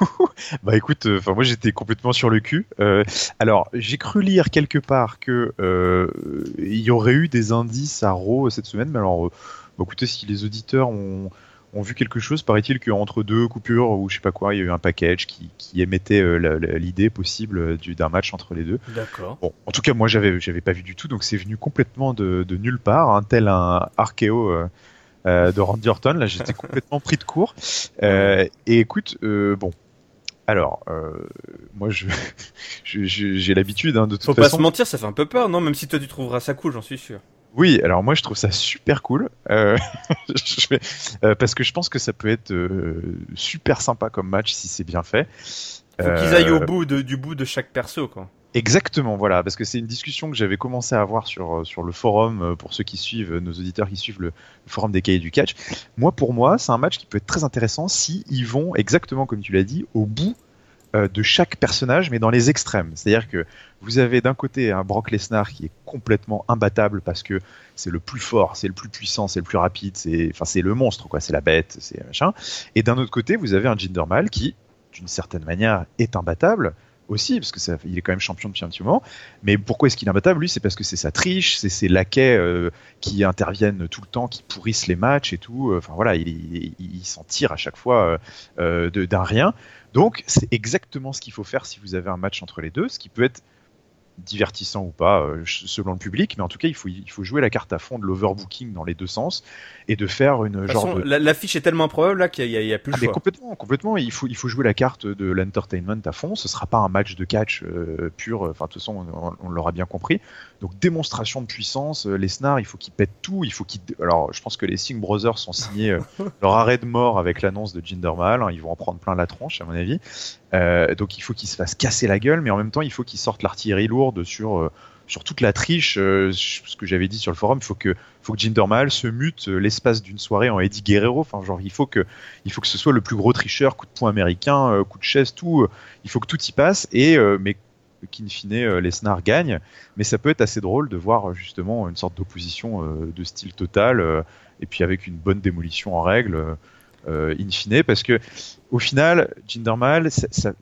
Speaker 2: Bah écoute, enfin euh, moi j'étais complètement sur le cul. Euh, alors j'ai cru lire quelque part que euh, il y aurait eu des indices à Raw cette semaine, mais alors, euh, bah, écoutez, si les auditeurs ont ont vu quelque chose, paraît-il qu'entre deux coupures ou je sais pas quoi, il y a eu un package qui, qui émettait euh, la, la, l'idée possible du, d'un match entre les deux.
Speaker 1: D'accord.
Speaker 2: Bon, en tout cas, moi j'avais j'avais pas vu du tout, donc c'est venu complètement de, de nulle part, hein, tel un archéo euh, euh, de Randy Orton. Là, j'étais complètement pris de court. Euh, et écoute, euh, bon. Alors, euh, moi, je, je, je, j'ai l'habitude, hein, de toute
Speaker 1: Faut
Speaker 2: façon.
Speaker 1: Faut pas se mentir, ça fait un peu peur, non? Même si toi tu trouveras ça cool, j'en suis sûr.
Speaker 2: Oui, alors moi je trouve ça super cool, euh, je vais, euh, parce que je pense que ça peut être euh, super sympa comme match si c'est bien fait.
Speaker 1: Faut euh... qu'ils aillent au bout de, du bout de chaque perso, quoi.
Speaker 2: Exactement, voilà, parce que c'est une discussion que j'avais commencé à avoir sur sur le forum, pour ceux qui suivent, nos auditeurs qui suivent le, le forum des cahiers du catch. Moi, pour moi, c'est un match qui peut être très intéressant si ils vont exactement comme tu l'as dit au bout euh, de chaque personnage, mais dans les extrêmes. C'est-à-dire que vous avez d'un côté un Brock Lesnar qui est complètement imbattable parce que c'est le plus fort, c'est le plus puissant, c'est le plus rapide, c'est enfin c'est le monstre quoi, c'est la bête, c'est machin. Et d'un autre côté, vous avez un Jinder Mahal qui, d'une certaine manière, est imbattable. Aussi, parce que ça, il est quand même champion depuis un petit moment. Mais pourquoi est-ce qu'il est imbattable? Lui, c'est parce que c'est sa triche, c'est ses laquais euh, qui interviennent tout le temps, qui pourrissent les matchs et tout. Enfin voilà, il, il, il s'en tire à chaque fois euh, de, d'un rien. Donc, c'est exactement ce qu'il faut faire si vous avez un match entre les deux, ce qui peut être divertissant ou pas euh, selon le public, mais en tout cas il faut il faut jouer la carte à fond de l'overbooking dans les deux sens et de faire une de genre
Speaker 1: façon,
Speaker 2: de...
Speaker 1: l'affiche est tellement improbable là qu'il y a, il y a plus
Speaker 2: ah,
Speaker 1: le
Speaker 2: mais
Speaker 1: choix.
Speaker 2: complètement complètement il faut il faut jouer la carte de l'entertainment à fond. Ce sera pas un match de catch euh, pur, enfin de toute façon on, on l'aura bien compris. Donc démonstration de puissance, euh, Lesnar il faut qu'il pète tout, il faut qu'il alors je pense que les Singh Brothers sont signés euh, leur arrêt de mort avec l'annonce de Jinder Mahal, hein, ils vont en prendre plein la tronche à mon avis. Euh, donc il faut qu'il se fasse casser la gueule, mais en même temps il faut qu'il sorte l'artillerie lourde sur euh, sur toute la triche. Euh, ce que j'avais dit sur le forum, il faut que faut que Jinder Mahal se mute euh, l'espace d'une soirée en Eddie Guerrero. Enfin genre il faut que il faut que ce soit le plus gros tricheur, coup de poing américain, euh, coup de chaise, tout. Euh, il faut que tout y passe et euh, mais qu'in fine euh, Lesnar gagne. Mais ça peut être assez drôle de voir justement une sorte d'opposition euh, de style total euh, et puis avec une bonne démolition en règle. Euh, Euh, in fine, parce que au final, Jinder Mahal, ça, ça,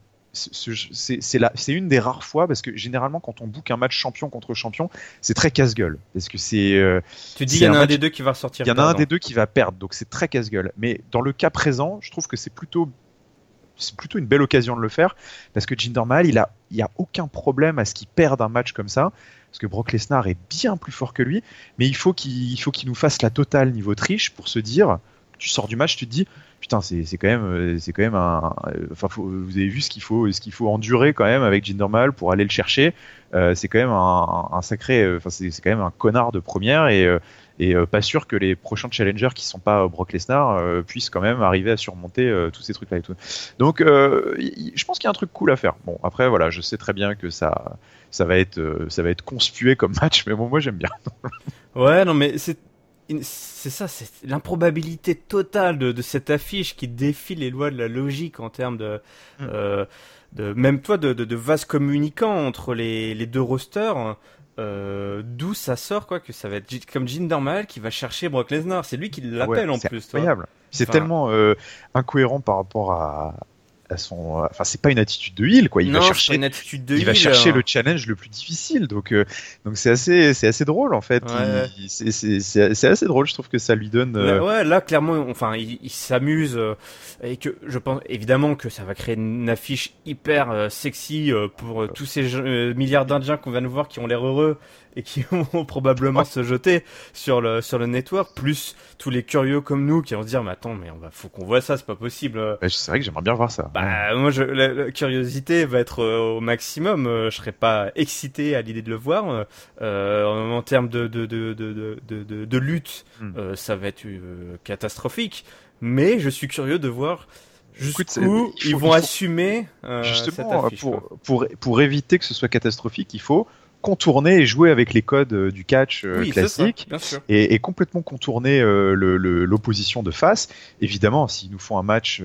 Speaker 2: c'est, c'est, la, c'est une des rares fois, parce que généralement, quand on book un match champion contre champion, c'est très casse-gueule. Parce que c'est. Euh,
Speaker 1: tu dis, il y en a un, un des deux qui va ressortir.
Speaker 2: Il y en a un des deux qui va perdre, donc c'est très casse-gueule. Mais dans le cas présent, je trouve que c'est plutôt. C'est plutôt une belle occasion de le faire, parce que Jinder Mahal, il a, il a aucun problème à ce qu'il perde un match comme ça, parce que Brock Lesnar est bien plus fort que lui, mais il faut qu'il, il faut qu'il nous fasse la totale niveau triche pour se dire. Tu sors du match, tu te dis putain c'est c'est quand même c'est quand même un enfin faut, vous avez vu ce qu'il faut ce qu'il faut endurer quand même avec Jinder Mahal pour aller le chercher. Euh, c'est quand même un, un sacré enfin c'est c'est quand même un connard de première et et euh, pas sûr que les prochains challengers qui sont pas Brock Lesnar euh, puissent quand même arriver à surmonter euh, tous ces trucs là et tout. Donc euh, y, je pense qu'il y a un truc cool à faire. Bon après voilà, je sais très bien que ça ça va être euh, ça va être conspué comme match, mais bon moi j'aime bien.
Speaker 1: Ouais non mais c'est c'est ça, c'est l'improbabilité totale de, de cette affiche qui défie les lois de la logique en termes de, mm. euh, de même toi de, de, de vases communicants entre les, les deux rosters. Euh, d'où ça sort quoi que ça va être comme Jinder Mahal qui va chercher Brock Lesnar, c'est lui qui l'appelle
Speaker 2: ouais,
Speaker 1: en
Speaker 2: c'est
Speaker 1: plus.
Speaker 2: C'est incroyable. C'est enfin... tellement euh, incohérent par rapport à. À son, enfin c'est pas une attitude de heel quoi. Il
Speaker 1: non,
Speaker 2: va chercher,
Speaker 1: c'est pas une attitude de
Speaker 2: il
Speaker 1: heel,
Speaker 2: va chercher
Speaker 1: alors.
Speaker 2: le challenge le plus difficile. Donc euh, donc c'est assez c'est assez drôle en fait.
Speaker 1: Ouais.
Speaker 2: Il, c'est, c'est c'est c'est assez drôle. Je trouve que ça lui donne. Euh...
Speaker 1: Là, ouais là clairement enfin il, il s'amuse euh, et que je pense évidemment que ça va créer une affiche hyper euh, sexy euh, pour euh, tous ces euh, milliards d'Indiens qu'on va nous voir qui ont l'air heureux et qui vont probablement ouais. se jeter sur le sur le network, plus tous les curieux comme nous qui vont se dire mais attends mais on va faut qu'on voit ça, c'est pas possible.
Speaker 2: Ouais, c'est vrai que j'aimerais bien voir ça.
Speaker 1: Bah ouais. moi je, la, la curiosité va être euh, au maximum, euh, je serais pas excité à l'idée de le voir. Euh, en, en termes de de de de de de, de lutte, mm. euh, ça va être euh, catastrophique, mais je suis curieux de voir jusqu'où Écoute, faut, ils vont il faut, assumer euh,
Speaker 2: justement
Speaker 1: cette affiche,
Speaker 2: pour quoi. pour pour éviter que ce soit catastrophique, il faut contourner et jouer avec les codes euh, du catch euh,
Speaker 1: oui,
Speaker 2: classique
Speaker 1: ça,
Speaker 2: et, et complètement contourner euh, le, le, l'opposition de face. Évidemment, s'ils nous font un match euh,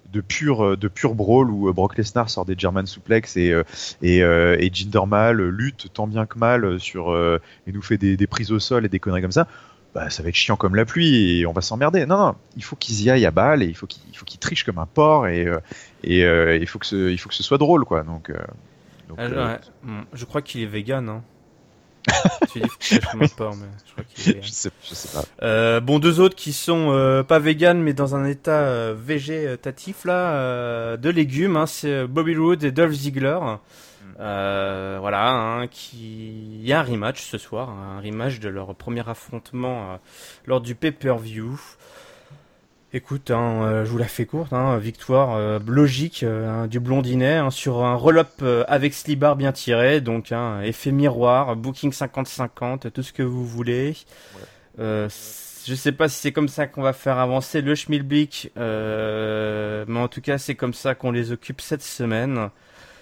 Speaker 2: de pur de pur brawl où Brock Lesnar sort des German suplex et et, euh, et Jinder Mahal lutte tant bien que mal sur euh, et nous fait des, des prises au sol et des conneries comme ça. Bah, ça va être chiant comme la pluie et on va s'emmerder. Non, non, il faut qu'ils y aillent à balle et il faut qu'ils, il faut qu'ils trichent comme un porc et, euh, et euh, il, faut que ce, il faut que ce soit drôle, quoi. Donc, euh, donc
Speaker 1: Ah,
Speaker 2: euh,
Speaker 1: ouais. Je crois qu'il est vegan. Hein. Tu dis qu'il triche comme un porc, mais je crois qu'il est vegan.
Speaker 2: je, sais, je sais pas.
Speaker 1: Euh, bon, deux autres qui sont euh, pas vegan mais dans un état euh, végétatif là, euh, de légumes. Hein, c'est Bobby Roode et Dolph Ziggler. Euh, voilà, hein, qui... il y a un rematch ce soir, un rematch de leur premier affrontement euh, lors du pay-per-view. Écoute, hein, euh, je vous la fais courte, hein, victoire euh, logique euh, hein, du blondinet hein, sur un roll-up euh, avec slibard bien tiré, donc hein, effet miroir, booking cinquante cinquante, tout ce que vous voulez. Ouais. Euh, je sais pas si c'est comme ça qu'on va faire avancer le Schmilblick, euh, mais en tout cas c'est comme ça qu'on les occupe cette semaine.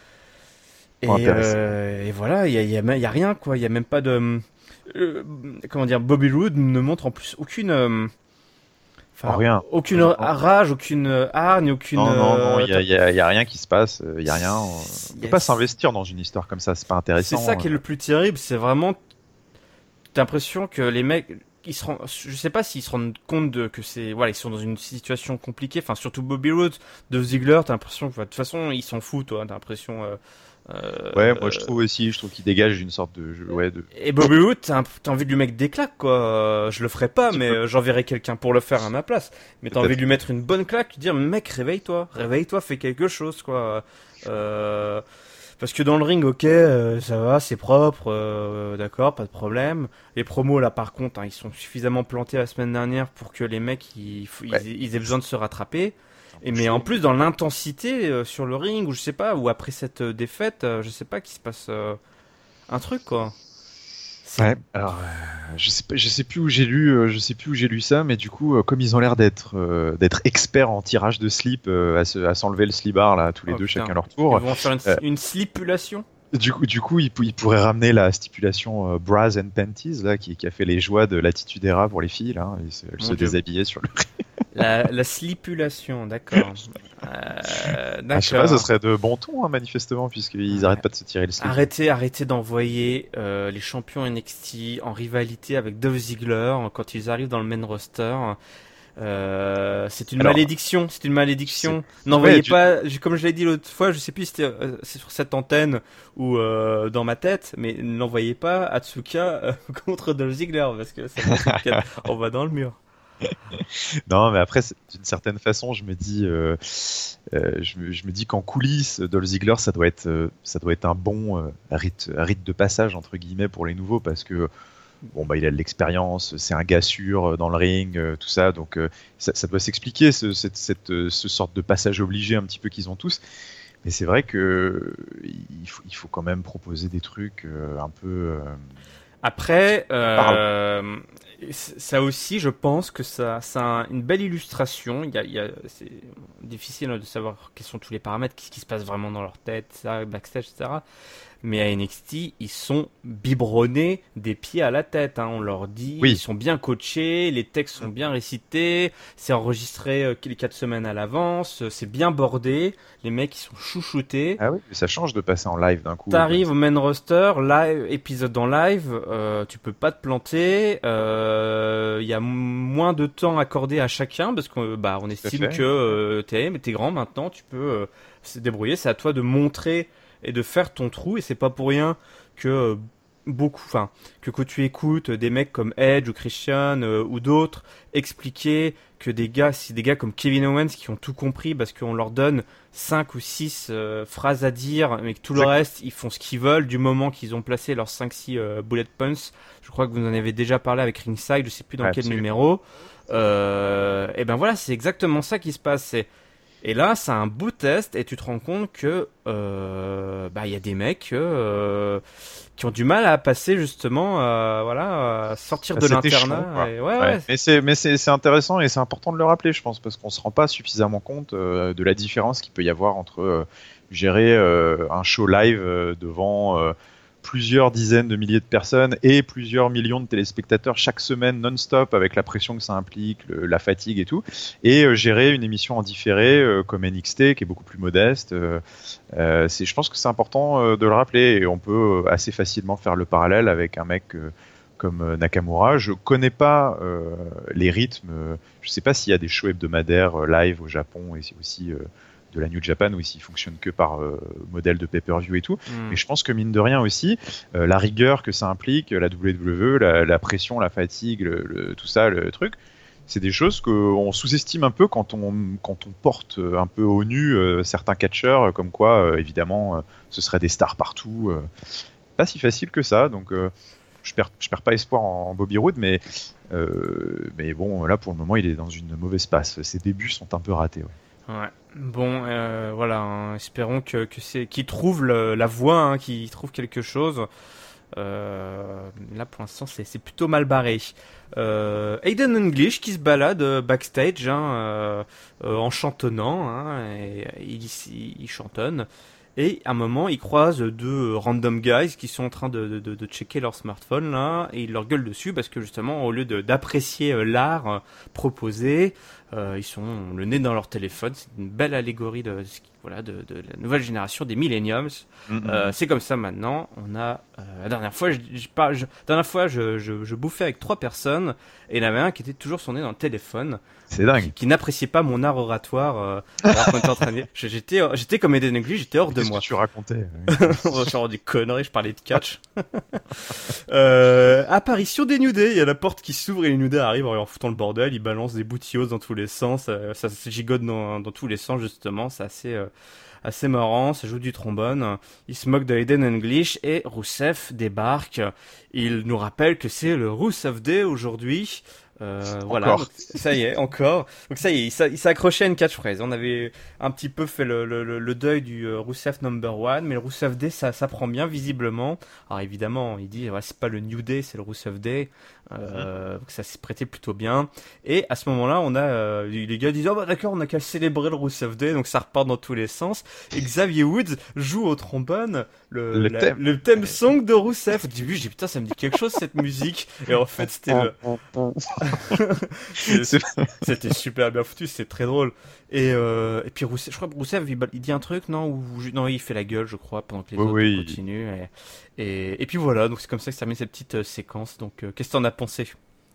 Speaker 1: Et, euh, et voilà, il y a, y, a, y a rien quoi, il y a même pas de euh, comment dire. Bobby Roode ne montre en plus aucune, euh,
Speaker 2: enfin oh, rien,
Speaker 1: aucune non. rage, aucune hargne, aucune.
Speaker 2: Non non non, il y a, y, a, y a rien qui se passe, il y a rien. On peut pas s'investir dans une histoire comme ça, c'est pas intéressant.
Speaker 1: C'est ça qui est le plus terrible, c'est vraiment t'as l'impression que les mecs, ils se rendent, je sais pas s'ils se rendent compte de que c'est, voilà, ils sont dans une situation compliquée. Enfin surtout Bobby Roode, de Ziggler, t'as l'impression que de toute façon ils s'en foutent, toi, t'as l'impression. Euh,
Speaker 2: Euh, ouais, moi je trouve aussi, je trouve qu'il dégage une sorte de, ouais, de.
Speaker 1: Et Bobby Roode, t'as, t'as envie de lui mettre des claques, quoi. Je le ferai pas, tu mais peux... j'enverrai quelqu'un pour le faire à ma place. Mais t'as Peut-être. envie de lui mettre une bonne claque, de dire, mec, réveille-toi, réveille-toi, fais quelque chose, quoi. Euh, parce que dans le ring, ok, euh, ça va, c'est propre, euh, d'accord, pas de problème. Les promos là, par contre, hein, ils sont suffisamment plantés la semaine dernière pour que les mecs, ils, ils, ouais. ils, ils aient besoin de se rattraper. Et mais en plus dans l'intensité euh, sur le ring ou je sais pas, ou après cette euh, défaite, euh, je sais pas qu'il se passe euh, un truc quoi.
Speaker 2: C'est... Ouais. Alors euh, je sais pas, je sais plus où j'ai lu, euh, je sais plus où j'ai lu ça, mais du coup euh, comme ils ont l'air d'être euh, d'être experts en tirage de slip, euh, à, se, à s'enlever le slibard là tous les
Speaker 1: oh,
Speaker 2: deux
Speaker 1: putain.
Speaker 2: chacun leur tour.
Speaker 1: Ils vont faire une, euh, une slipulation.
Speaker 2: Du coup, du coup, ils, ils pourraient ramener la stipulation euh, bras and panties là, qui, qui a fait les joies de l'Attitude Era pour les filles là, elles se, elles se déshabillaient sur le ring.
Speaker 1: La, la slipulation, d'accord. Euh, d'accord.
Speaker 2: Ah, je sais pas, ce serait de bon ton, hein, manifestement, puisqu'ils ouais. arrêtent pas de se tirer le slip.
Speaker 1: Arrêtez, arrêtez d'envoyer euh, les champions N X T en rivalité avec Dolph Ziggler quand ils arrivent dans le main roster. Euh, c'est une Alors, malédiction, c'est une malédiction. N'envoyez ouais, pas, du... comme je l'ai dit l'autre fois, je sais plus si c'était euh, c'est sur cette antenne ou euh, dans ma tête, mais n'envoyez pas Atsuka euh, contre Dolph Ziggler parce que ça va on va dans le mur.
Speaker 2: Non, mais après, d'une certaine façon, je me dis, euh, euh, je, me, je me dis qu'en coulisses, Dolph Ziggler, ça doit être, euh, ça doit être un bon euh, rite, rite de passage entre guillemets pour les nouveaux, parce que bon, bah, il a de l'expérience, c'est un gars sûr dans le ring, euh, tout ça, donc euh, ça, ça doit s'expliquer ce, cette, cette, ce sorte de passage obligé un petit peu qu'ils ont tous. Mais c'est vrai que il faut, il faut quand même proposer des trucs euh, un peu. Euh,
Speaker 1: Après. Euh... Ça aussi, je pense que ça, ça a une belle illustration. Il y a, il y a, c'est difficile de savoir quels sont tous les paramètres, qu'est-ce qui se passe vraiment dans leur tête, ça, backstage, et cetera. Mais à N X T, ils sont biberonnés des pieds à la tête. Hein. On leur dit, oui. Ils sont bien coachés, les textes sont bien récités, c'est enregistré euh, les quatre semaines à l'avance, c'est bien bordé, les mecs ils sont chouchoutés.
Speaker 2: Ah oui, mais ça change de passer en live d'un coup.
Speaker 1: T'arrives au main roster, live, épisode en live, euh, tu peux pas te planter. Il euh, y a m- moins de temps accordé à chacun parce qu'on bah on estime que euh, t'es, mais t'es grand maintenant, tu peux euh, se débrouiller. C'est à toi de montrer et de faire ton trou, et c'est pas pour rien que euh, beaucoup, enfin, que quand tu écoutes des mecs comme Edge ou Christian euh, ou d'autres expliquer que des gars, c'est des gars comme Kevin Owens qui ont tout compris parce qu'on leur donne cinq ou six euh, phrases à dire, mais que tout le reste, ils font ce qu'ils veulent du moment qu'ils ont placé leurs cinq six euh, bullet points. Je crois que vous en avez déjà parlé avec Ringside, je sais plus dans ouais, quel absolument. numéro. Euh, et ben voilà, c'est exactement ça qui se passe. C'est Et là, c'est un beau test et tu te rends compte que euh, bah il y a des mecs euh, qui ont du mal à passer justement, euh, voilà, à sortir de C'était l'internat. Et ouais, ouais.
Speaker 2: Ouais. Mais c'est mais c'est c'est intéressant et c'est important de le rappeler, je pense, parce qu'on se rend pas suffisamment compte euh, de la différence qu'il peut y avoir entre euh, gérer euh, un show live euh, devant euh, plusieurs dizaines de milliers de personnes et plusieurs millions de téléspectateurs chaque semaine non-stop avec la pression que ça implique, le, la fatigue et tout, et euh, gérer une émission en différé euh, comme N X T qui est beaucoup plus modeste. Euh, euh, c'est, je pense que c'est important euh, de le rappeler, et on peut euh, assez facilement faire le parallèle avec un mec euh, comme Nakamura. Je connais pas euh, les rythmes, je sais pas s'il y a des shows hebdomadaires euh, live au Japon et aussi euh, de la New Japan où s'ils fonctionnent que par euh, modèle de pay-per-view et tout, mm. mais je pense que mine de rien aussi, euh, la rigueur que ça implique, la W W E, la, la pression, la fatigue, le, le, tout ça, le truc, c'est des choses qu'on sous-estime un peu quand on, quand on porte un peu au nu euh, certains catcheurs, comme quoi euh, évidemment euh, ce seraient des stars partout, euh, pas si facile que ça, donc euh, je perds, je perds pas espoir en, en Bobby Roode, mais, euh, mais bon, là pour le moment il est dans une mauvaise passe, ses débuts sont un peu ratés. Ouais.
Speaker 1: Ouais. Bon, euh, voilà, hein, espérons que, que c'est qu'il trouve le, la voie, hein, qu'il trouve quelque chose. Euh, là, pour l'instant, c'est, c'est plutôt mal barré. Euh, Aiden English qui se balade euh, backstage, hein, euh, euh, en chantonnant, hein, et, il, il, il chantonne. Et à un moment, il croise deux random guys qui sont en train de, de, de checker leur smartphone là, et il leur gueule dessus parce que justement, au lieu de, d'apprécier euh, l'art euh, proposé, euh, ils sont le nez dans leur téléphone. C'est une belle allégorie de, voilà, de, de la nouvelle génération des millenniums. Mm-hmm. Euh, c'est comme ça maintenant. On a euh, la dernière fois, je, je, je, je, dernière fois, je, je, je bouffais avec trois personnes et il y en avait un qui était toujours son nez dans le téléphone.
Speaker 2: C'est dingue.
Speaker 1: Qui, qui n'appréciait pas mon art oratoire. Euh, alors qu'on était en train de... J'étais, j'étais comme Aiden English, j'étais hors de
Speaker 2: Qu'est-ce
Speaker 1: moi.
Speaker 2: Que tu racontais.
Speaker 1: Genre des conneries, je parlais de catch. euh, apparition des New Day. Il y a la porte qui s'ouvre et les New Day arrivent en leur foutant le bordel. Ils balancent des boutillos dans tous les sens. Euh, ça se gigote dans, dans tous les sens, justement. C'est assez, euh, assez marrant. Ça joue du trombone. Ils se moquent de Aiden English et Rusev débarque. Il nous rappelle que c'est le Rusev Day aujourd'hui. Euh, voilà, donc, ça y est, encore. Donc ça y est, il s'est, il s'est accroché à une catchphrase. On avait un petit peu fait le, le, le deuil du euh, Rusev number one, mais le Rusev Day, ça, ça prend bien visiblement. Alors évidemment, il dit, ouais, c'est pas le New Day, c'est le Rusev Day. Euh, donc ça s'est prêté plutôt bien. Et à ce moment-là, on a euh, les gars disent, oh bah d'accord, on a qu'à célébrer le Rusev Day, donc ça repart dans tous les sens. Et Xavier Woods joue au trombone le,
Speaker 2: le,
Speaker 1: la,
Speaker 2: thème.
Speaker 1: le thème song de Rusev. Au début, je dis putain, ça me dit quelque chose cette musique. Et en fait, c'était le c'était super bien foutu, c'est très drôle. Et, euh, et puis Rousseff, je crois que Rousseff, il, il dit un truc, non, ou non, il fait la gueule, je crois, pendant que les
Speaker 2: oui,
Speaker 1: autres
Speaker 2: oui.
Speaker 1: continuent. Et, et, et puis voilà, donc c'est comme ça que ça termine cette petite euh, séquence. Donc, euh, qu'est-ce que t'en as pensé?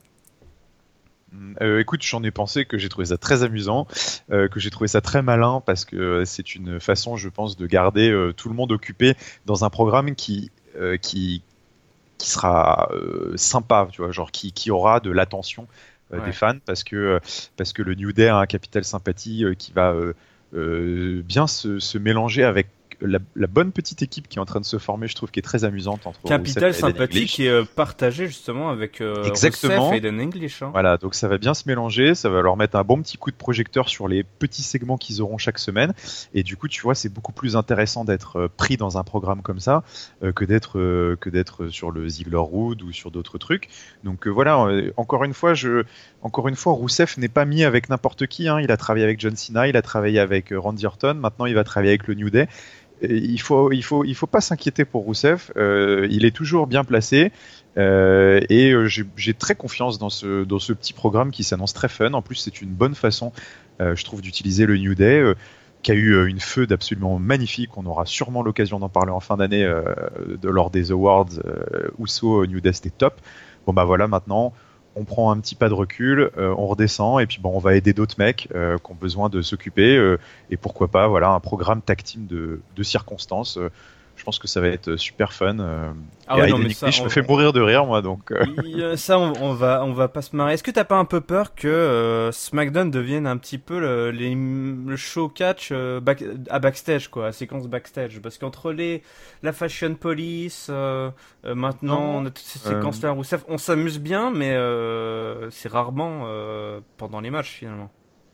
Speaker 2: Euh, écoute, j'en ai pensé que j'ai trouvé ça très amusant, euh, que j'ai trouvé ça très malin parce que euh, c'est une façon, je pense, de garder euh, tout le monde occupé dans un programme qui, euh, qui qui sera euh, sympa, tu vois, genre qui, qui aura de l'attention euh, ouais. des fans parce que parce que le New Day a un capital sympathie euh, qui va euh, euh, bien se, se mélanger avec la, la bonne petite équipe qui est en train de se former, je trouve, qui est très amusante entre
Speaker 1: capital sympathie qui est euh, partagé justement avec euh,
Speaker 2: exactement
Speaker 1: et Aiden English. Hein.
Speaker 2: Voilà, donc ça va bien se mélanger, ça va leur mettre un bon petit coup de projecteur sur les petits segments qu'ils auront chaque semaine, et du coup, tu vois, c'est beaucoup plus intéressant d'être pris dans un programme comme ça euh, que d'être euh, que d'être sur le Ziggler Road ou sur d'autres trucs. Donc euh, voilà, euh, encore une fois, je encore une fois, Rusev n'est pas mis avec n'importe qui. Hein. Il a travaillé avec John Cena, il a travaillé avec Randy Orton, maintenant il va travailler avec le New Day. Il faut, il faut, il faut pas s'inquiéter pour Rusev. Euh, il est toujours bien placé euh, et euh, j'ai, j'ai très confiance dans ce, dans ce petit programme qui s'annonce très fun. En plus, c'est une bonne façon, euh, je trouve, d'utiliser le New Day, euh, qui a eu une feud absolument magnifique. On aura sûrement l'occasion d'en parler en fin d'année euh, de, lors des Awards. Euh, Uso New Day, c'était top. Bon bah voilà, maintenant. On prend un petit pas de recul, euh, on redescend et puis bon, on va aider d'autres mecs euh, qui ont besoin de s'occuper euh, et pourquoi pas, voilà, un programme tag team de, de circonstances. Euh, je pense que ça va être super fun. Euh,
Speaker 1: ah ouais, non, mais ça,
Speaker 2: je
Speaker 1: on...
Speaker 2: me fais mourir de rire moi donc. Euh...
Speaker 1: Il, ça, on, on va, on va pas se marrer. Est-ce que t'as pas un peu peur que euh, SmackDown devienne un petit peu le, les, le show catch euh, back, à backstage quoi, à séquence backstage, parce qu'entre les la Fashion Police, euh, euh, maintenant non, on a toutes ces séquences là, où ça, on s'amuse bien, mais euh, c'est rarement euh, pendant les matchs finalement.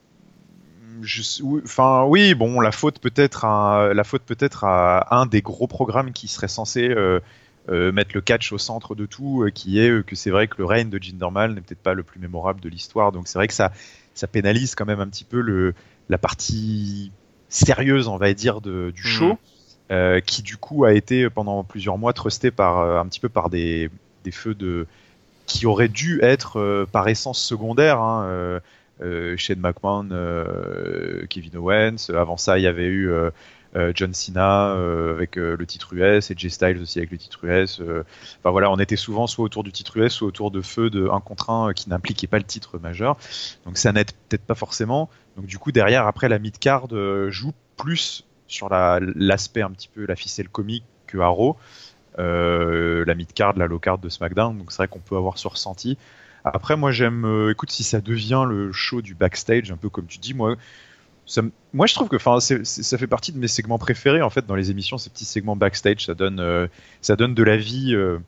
Speaker 2: Je, enfin oui, bon, la faute peut-être à la faute peut-être à un des gros programmes qui serait censé euh, euh, mettre le catch au centre de tout, euh, qui est euh, que c'est vrai que le règne de Jinder Mahal n'est peut-être pas le plus mémorable de l'histoire, donc c'est vrai que ça ça pénalise quand même un petit peu le la partie sérieuse, on va dire, de, du show. Mmh. euh, qui du coup a été pendant plusieurs mois trusté par euh, un petit peu par des, des feux de qui auraient dû être euh, par essence secondaires. Hein, euh, euh, Shane McMahon, euh, Kevin Owens. Avant ça, il y avait eu euh, euh, John Cena euh, avec euh, le titre U S et Jay Styles aussi avec le titre U S. Euh, enfin voilà, on était souvent soit autour du titre U S, soit autour de feux de un contre un euh, qui n'impliquaient pas le titre majeur. Donc ça n'aide peut-être pas forcément. Donc du coup derrière, après la mid-card euh, joue plus sur la, l'aspect un petit peu la ficelle comique que à Raw. Euh, la mid-card, la low-card de SmackDown. Donc c'est vrai qu'on peut avoir ce ressenti. Après, moi, j'aime. Euh, écoute, si ça devient le show du backstage, un peu comme tu dis, moi, ça, moi, je trouve que, enfin, c'est, c'est, ça fait partie de mes segments préférés en fait dans les émissions. Ces petits segments backstage, ça donne, euh, ça donne de la vie. Euh,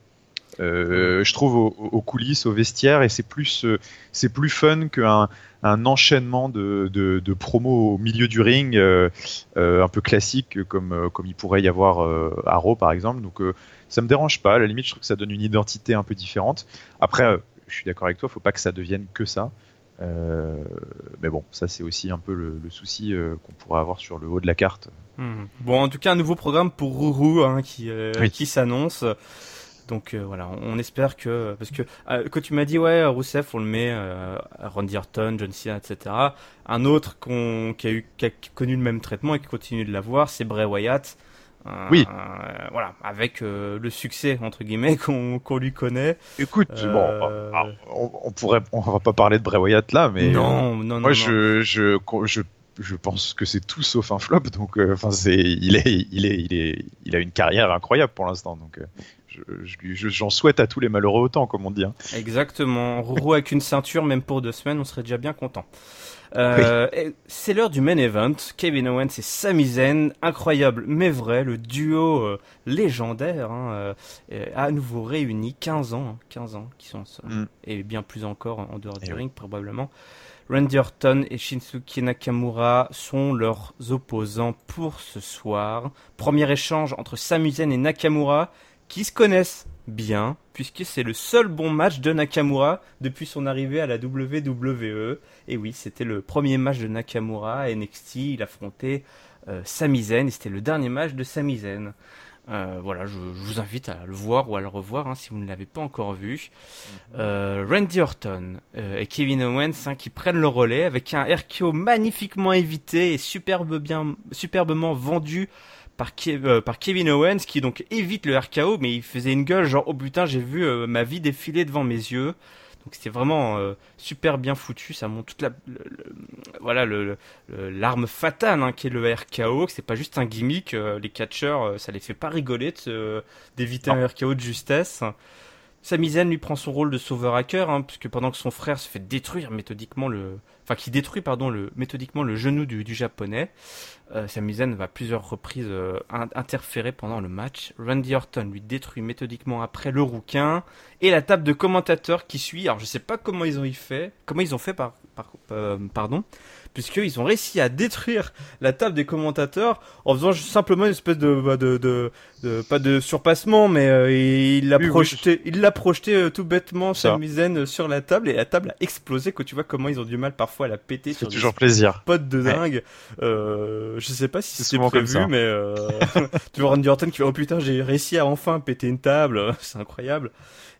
Speaker 2: euh, je trouve aux, aux coulisses, aux vestiaires, et c'est plus, euh, c'est plus fun qu'un un enchaînement de, de, de promos au milieu du ring, euh, euh, un peu classique comme, euh, comme il pourrait y avoir euh, à Raw par exemple. Donc, euh, ça me dérange pas. À la limite, je trouve que ça donne une identité un peu différente. Après. Euh, je suis d'accord avec toi, faut pas que ça devienne que ça. Euh, mais bon, ça c'est aussi un peu le, le souci euh, qu'on pourrait avoir sur le haut de la carte.
Speaker 1: Mmh. Bon, en tout cas, un nouveau programme pour Rourou hein, qui euh,
Speaker 2: Oui.
Speaker 1: qui s'annonce. Donc euh, voilà, on, on espère que parce que euh, quand tu m'as dit ouais, Rousseff, on le met euh, à Randy Orton, John Cena, et cetera. Un autre qu'on qui a eu qui a connu le même traitement et qui continue de l'avoir, c'est Bray Wyatt. Euh,
Speaker 2: Oui.
Speaker 1: euh, voilà, avec euh, le succès entre guillemets qu'on qu'on lui connaît.
Speaker 2: Écoute,
Speaker 1: Euh,
Speaker 2: bon, on, on pourrait, on va pas parler de Bray Wyatt là, mais
Speaker 1: non, non, non,
Speaker 2: moi
Speaker 1: non.
Speaker 2: je, je, je, je pense que c'est tout sauf un flop. Donc, enfin, euh, c'est, il est, il est, il est, il a une carrière incroyable pour l'instant. Donc, euh, je, je, j'en souhaite à tous les malheureux autant, comme on dit. Hein.
Speaker 1: Exactement. Rourou avec une ceinture, même pour deux semaines, on serait déjà bien content. Euh, oui. C'est l'heure du main event. Kevin Owens et Sami Zayn, incroyable mais vrai, le duo euh, légendaire, hein, euh, à nouveau réuni, quinze ans, hein, quinze ans qui sont seuls, mm. et bien plus encore en dehors du et ring oui. probablement. Randy Orton et Shinsuke Nakamura sont leurs opposants pour ce soir. Premier échange entre Sami Zayn et Nakamura, qui se connaissent bien, puisque c'est le seul bon match de Nakamura depuis son arrivée à la W W E. Et oui, c'était le premier match de Nakamura à N X T, il affrontait euh, Sami Zayn, et c'était le dernier match de Sami Zayn. Euh, voilà, je, je vous invite à le voir ou à le revoir hein, si vous ne l'avez pas encore vu. Euh, Randy Orton euh, et Kevin Owens hein, qui prennent le relais avec un R K O magnifiquement évité et superbe bien, superbement vendu par, Ke- euh, par Kevin Owens qui donc évite le R K O, mais il faisait une gueule genre oh putain j'ai vu euh, ma vie défiler devant mes yeux. Donc c'était vraiment euh, super bien foutu, ça montre toute la le, le, voilà le, le l'arme fatale hein, qui est le R K O, que c'est pas juste un gimmick, euh, les catcheurs euh, ça les fait pas rigoler de se, d'éviter non. un R K O de justesse. Sami Zayn lui prend son rôle de sauveur à cœur, hein, puisque pendant que son frère se fait détruire méthodiquement le, enfin qui détruit pardon le méthodiquement le genou du, du japonais, euh, Sami Zayn va à plusieurs reprises euh, in- interférer pendant le match. Randy Orton lui détruit méthodiquement après le rouquin et la table de commentateurs qui suit. Alors je sais pas comment ils ont y fait, comment ils ont fait par, par euh, pardon. Puisqu'ils ont réussi à détruire la table des commentateurs en faisant simplement une espèce de, de, de, de, de pas de surpassement, mais euh, il l'a oui, projeté, oui. il l'a projeté euh, tout bêtement Sami Zayn sur la table et la table a explosé. Quand tu vois comment ils ont du mal parfois à la péter sur
Speaker 2: toujours
Speaker 1: des
Speaker 2: plaisir.
Speaker 1: spots de dingue. Ouais. Euh, je sais pas si c'est c'était prévu, mais euh, tu vois Randy Orton qui fait oh putain j'ai réussi à enfin péter une table, c'est incroyable.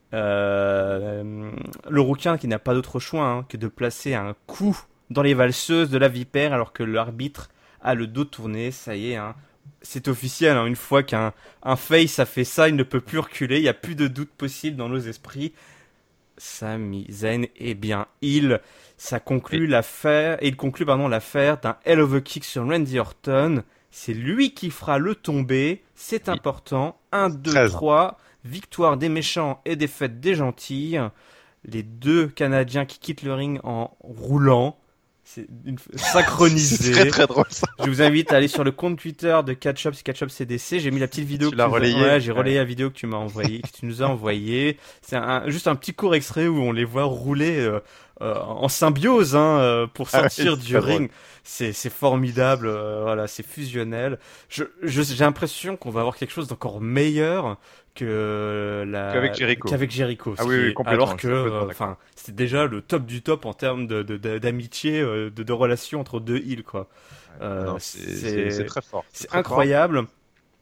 Speaker 1: Euh, le rouquin qui n'a pas d'autre choix hein, que de placer un coup dans les valseuses de la vipère alors que l'arbitre a le dos tourné. Ça y est, hein, c'est officiel. Hein, une fois qu'un un face a fait ça, il ne peut plus reculer. Il n'y a plus de doute possible dans nos esprits. Sami Zayn est bien il. Ça conclut et... l'affaire. Et il conclut pardon l'affaire d'un hell of a kick sur Randy Orton. C'est lui qui fera le tomber. C'est oui. important. un, deux, trois. Victoire des méchants et défaite des gentils. Les deux Canadiens qui quittent le ring en roulant. C'est une... synchronisé.
Speaker 2: C'est très très drôle ça.
Speaker 1: Je vous invite à aller sur le compte Twitter de Catch-Up, c'est Catch-Up C D C. J'ai mis la pettique vidéo.
Speaker 2: Tu
Speaker 1: que
Speaker 2: l'as
Speaker 1: tu
Speaker 2: relayé.
Speaker 1: Ouais, j'ai relayé ouais. la vidéo que tu m'as envoyée, que tu nous as envoyée. C'est un, juste un petit court extrait où on les voit rouler euh, euh, en symbiose hein, euh, pour sortir ah ouais, du ring. Drôle. C'est c'est formidable. Euh, voilà, c'est fusionnel. Je, je j'ai l'impression qu'on va avoir quelque chose d'encore meilleur que la
Speaker 2: qu'avec Jericho.
Speaker 1: Qu'avec Jericho
Speaker 2: ah oui, oui, complètement.
Speaker 1: Alors que enfin, euh, c'était déjà le top du top en termes de, de, de d'amitié, euh, de, de relation entre deux heels quoi.
Speaker 2: Euh, non, c'est, c'est, c'est très fort.
Speaker 1: C'est,
Speaker 2: c'est très
Speaker 1: incroyable.
Speaker 2: Fort.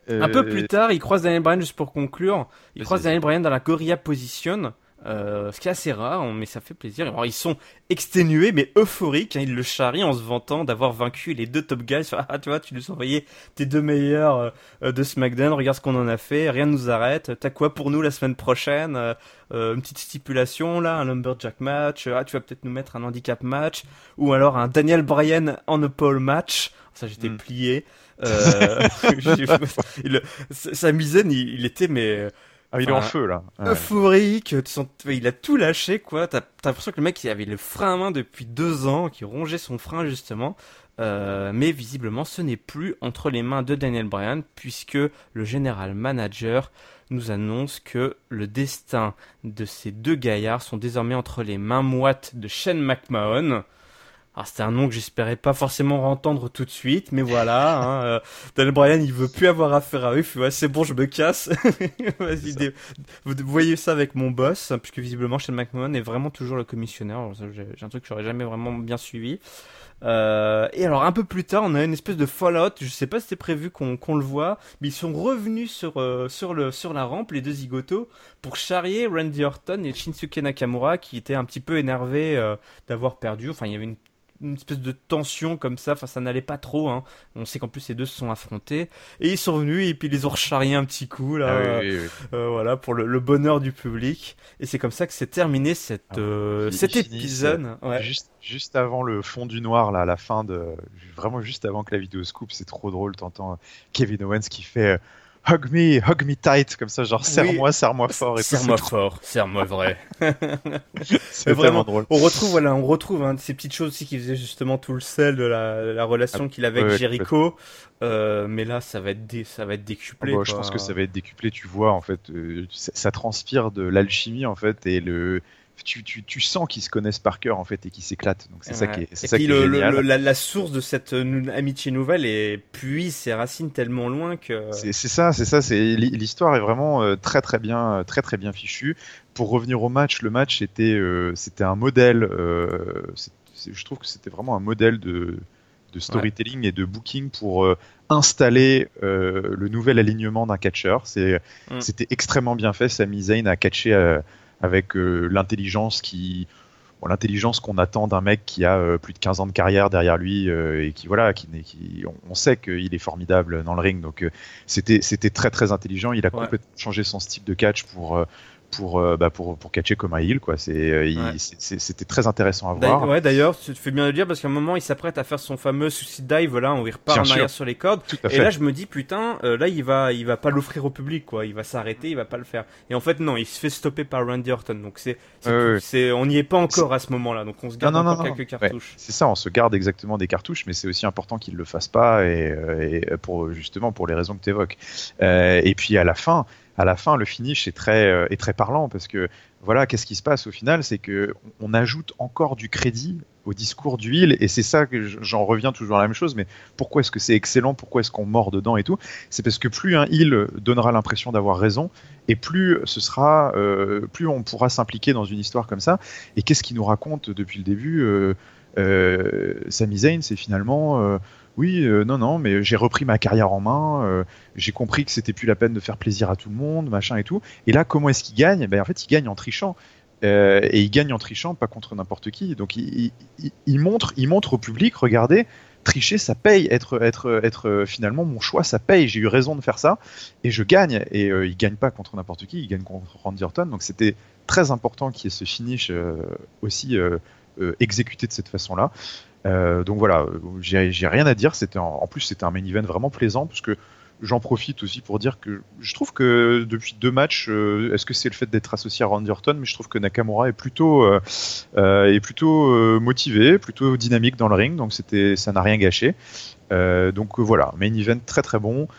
Speaker 2: Euh...
Speaker 1: Un peu plus tard, il croise Daniel Bryan, juste pour conclure. Il
Speaker 2: Vas-y,
Speaker 1: croise
Speaker 2: vas-y.
Speaker 1: Daniel Bryan dans la Gorilla Position. Euh, ce qui est assez rare, mais ça fait plaisir. Alors ils sont exténués mais euphoriques, hein, ils le charrient en se vantant d'avoir vaincu les deux top guys. Ah tu vois, tu nous as envoyé tes deux meilleurs euh, de SmackDown, regarde ce qu'on en a fait, rien ne nous arrête. T'as quoi pour nous la semaine prochaine? euh, euh, Une petite stipulation là, un lumberjack match, ah tu vas peut-être nous mettre un handicap match, ou alors un Daniel Bryan on a pole match. Ça j'étais
Speaker 2: Mm.
Speaker 1: plié. Euh, j'ai- il- sa misaine, il, il était mais
Speaker 2: Ah, il est
Speaker 1: enfin,
Speaker 2: en feu là. Ouais.
Speaker 1: euphorique, tu sens- il a tout lâché quoi. T'as t'as l'impression que le mec il avait le frein à main depuis deux ans, qui rongeait son frein justement. Euh, mais visiblement ce n'est plus entre les mains de Daniel Bryan puisque le général manager nous annonce que le destin de ces deux gaillards sont désormais entre les mains moites de Shane McMahon. Alors c'était un nom que j'espérais pas forcément entendre tout de suite, mais voilà, hein, euh, Daniel Bryan il veut plus avoir affaire à eux, il fait ouais c'est bon je me casse, vas-y dé- vous vous voyez ça avec mon boss, hein, puisque visiblement Shane McMahon est vraiment toujours le commissionnaire. Alors, ça, j'ai j'ai un truc que j'aurais jamais vraiment bien suivi. Euh, et alors un peu plus tard on a une espèce de fallout, je sais pas si c'était prévu qu'on qu'on le voit, mais ils sont revenus sur, euh, sur, le, sur la rampe, les deux zigotos, pour charrier Randy Orton et Shinsuke Nakamura qui étaient un petit peu énervés euh, d'avoir perdu, enfin il y avait une une espèce de tension comme ça, enfin ça n'allait pas trop, hein. On sait qu'en plus les deux se sont affrontés et ils sont venus et puis ils les ont recharriés un petit coup là,
Speaker 2: Ah, oui,
Speaker 1: euh,
Speaker 2: oui, oui.
Speaker 1: euh, voilà pour le, le bonheur du public et c'est comme ça que s'est terminé cette,
Speaker 2: Ah,
Speaker 1: euh,
Speaker 2: ils-
Speaker 1: cet
Speaker 2: ils finissent,
Speaker 1: épisode. Ouais.
Speaker 2: Juste, juste avant le fond du noir, là, à la fin de. Vraiment juste avant que la vidéo se coupe, c'est trop drôle. T'entends Kevin Owens qui fait euh, Hug me, hug me tight, comme ça, genre serre-moi, serre-moi fort. Et tout,
Speaker 1: Serre-moi
Speaker 2: c'est trop-
Speaker 1: fort, serre-moi vrai.
Speaker 2: C'est
Speaker 1: Vraiment,
Speaker 2: tellement drôle.
Speaker 1: on retrouve voilà, on retrouve hein, ces petites choses aussi qui faisaient justement tout le sel de la, la relation
Speaker 2: Ah,
Speaker 1: qu'il avait avec
Speaker 2: ouais, ouais,
Speaker 1: Jericho. Euh, mais là, ça va être dé, ça va être
Speaker 2: Ah
Speaker 1: décuplé.
Speaker 2: bah,
Speaker 1: quoi.
Speaker 2: je pense que ça va être décuplé, tu vois, en fait, euh, ça, ça transpire de l'alchimie, en fait, et le. Tu, tu, tu sens qu'ils se connaissent par cœur en fait et qu'ils s'éclatent, donc c'est ça
Speaker 1: Ouais.
Speaker 2: qui est, c'est
Speaker 1: Et
Speaker 2: ça
Speaker 1: puis
Speaker 2: qui est
Speaker 1: le, le-
Speaker 2: génial.
Speaker 1: le- la, la source de cette euh, nou- amitié nouvelle est puise ses racines tellement loin que.
Speaker 2: C'est c'est ça, c'est ça. C'est l'histoire est vraiment euh, très très bien, euh, très très bien fichue. Pour revenir au match, le match était euh, c'était un modèle. Euh, c'est- c'est- je trouve que c'était vraiment un modèle de de storytelling et de booking pour euh, installer euh, le nouvel alignement d'un catcheur. C'est
Speaker 1: Mm.
Speaker 2: c'était extrêmement bien fait. Sami Zayn a catché euh, avec euh, l'intelligence qui Bon, l'intelligence qu'on attend d'un mec qui a euh, plus de quinze ans de carrière derrière lui euh, et qui voilà, qui, n'est- qui on, on sait qu'il est formidable dans le ring. Donc euh, c'était c'était très très intelligent. Il a
Speaker 1: Ouais.
Speaker 2: complètement changé son style de catch pour euh, pour euh, bah, pour pour catcher comme un heel quoi. C'est euh, il-
Speaker 1: Ouais.
Speaker 2: c'est- c'est- c'était très intéressant à
Speaker 1: D'ailleurs-
Speaker 2: voir.
Speaker 1: Ouais, d'ailleurs, tu te fais bien le dire parce qu'à un moment, il s'apprête à faire son fameux suicide dive là, où il repart
Speaker 2: Bien
Speaker 1: en
Speaker 2: sûr.
Speaker 1: arrière sur les cordes.
Speaker 2: Tout à
Speaker 1: Et
Speaker 2: fait.
Speaker 1: là, je me dis putain, euh, là, il va, il va pas l'offrir au public quoi. Il va s'arrêter, il va pas le faire. Et en fait, non, il se fait stopper par Randy Orton. Donc c'est, c'est,
Speaker 2: Ouais, ouais.
Speaker 1: c'est- on n'y est pas encore à ce moment-là. Donc on se garde
Speaker 2: Non, non,
Speaker 1: encore
Speaker 2: non, non.
Speaker 1: quelques
Speaker 2: Ouais.
Speaker 1: cartouches.
Speaker 2: C'est ça, on se garde exactement des cartouches, mais c'est aussi important qu'ils le fassent pas et, euh, et pour justement pour les raisons que tu évoques. Euh, et puis à la fin, à la fin, le finish est très euh, est très parlant parce que voilà, qu'est-ce qui se passe au final, c'est que on ajoute encore du crédit au discours du heel et c'est ça que j'en reviens toujours à la même chose. Mais pourquoi est-ce que c'est excellent? Pourquoi est-ce qu'on mord dedans et tout? C'est parce que plus un heel donnera l'impression d'avoir raison et plus ce sera, euh, plus on pourra s'impliquer dans une histoire comme ça. Et qu'est-ce qu'il nous raconte depuis le début? euh, euh, Sami Zayn, c'est finalement euh, oui, euh, non, non, mais j'ai repris ma carrière en main, euh, j'ai compris que c'était plus la peine de faire plaisir à tout le monde, machin et tout. Et là, comment est-ce qu'il gagne? Ben, en fait, il gagne en trichant. Euh, et il gagne en trichant, pas contre n'importe qui. Donc, il, il, il, montre, il montre au public, regardez, tricher, ça paye. Être, être, être finalement, mon choix, ça paye. J'ai eu raison de faire ça et je gagne. Et euh, il gagne pas contre n'importe qui, il gagne contre Randy Orton. Donc, c'était très important qu'il y ait ce finish euh, aussi euh, euh, exécuté de cette façon-là. Euh, donc voilà, j'ai, j'ai rien à dire. C'était en, en plus c'était un main event vraiment plaisant parce que j'en profite aussi pour dire que je trouve que depuis deux matchs, euh, est-ce que c'est le fait d'être associé à Randy Orton, mais je trouve que Nakamura est plutôt euh, euh, est plutôt euh, motivé, plutôt dynamique dans le ring, donc c'était ça n'a rien gâché. Euh, donc euh, voilà, main event très très bon.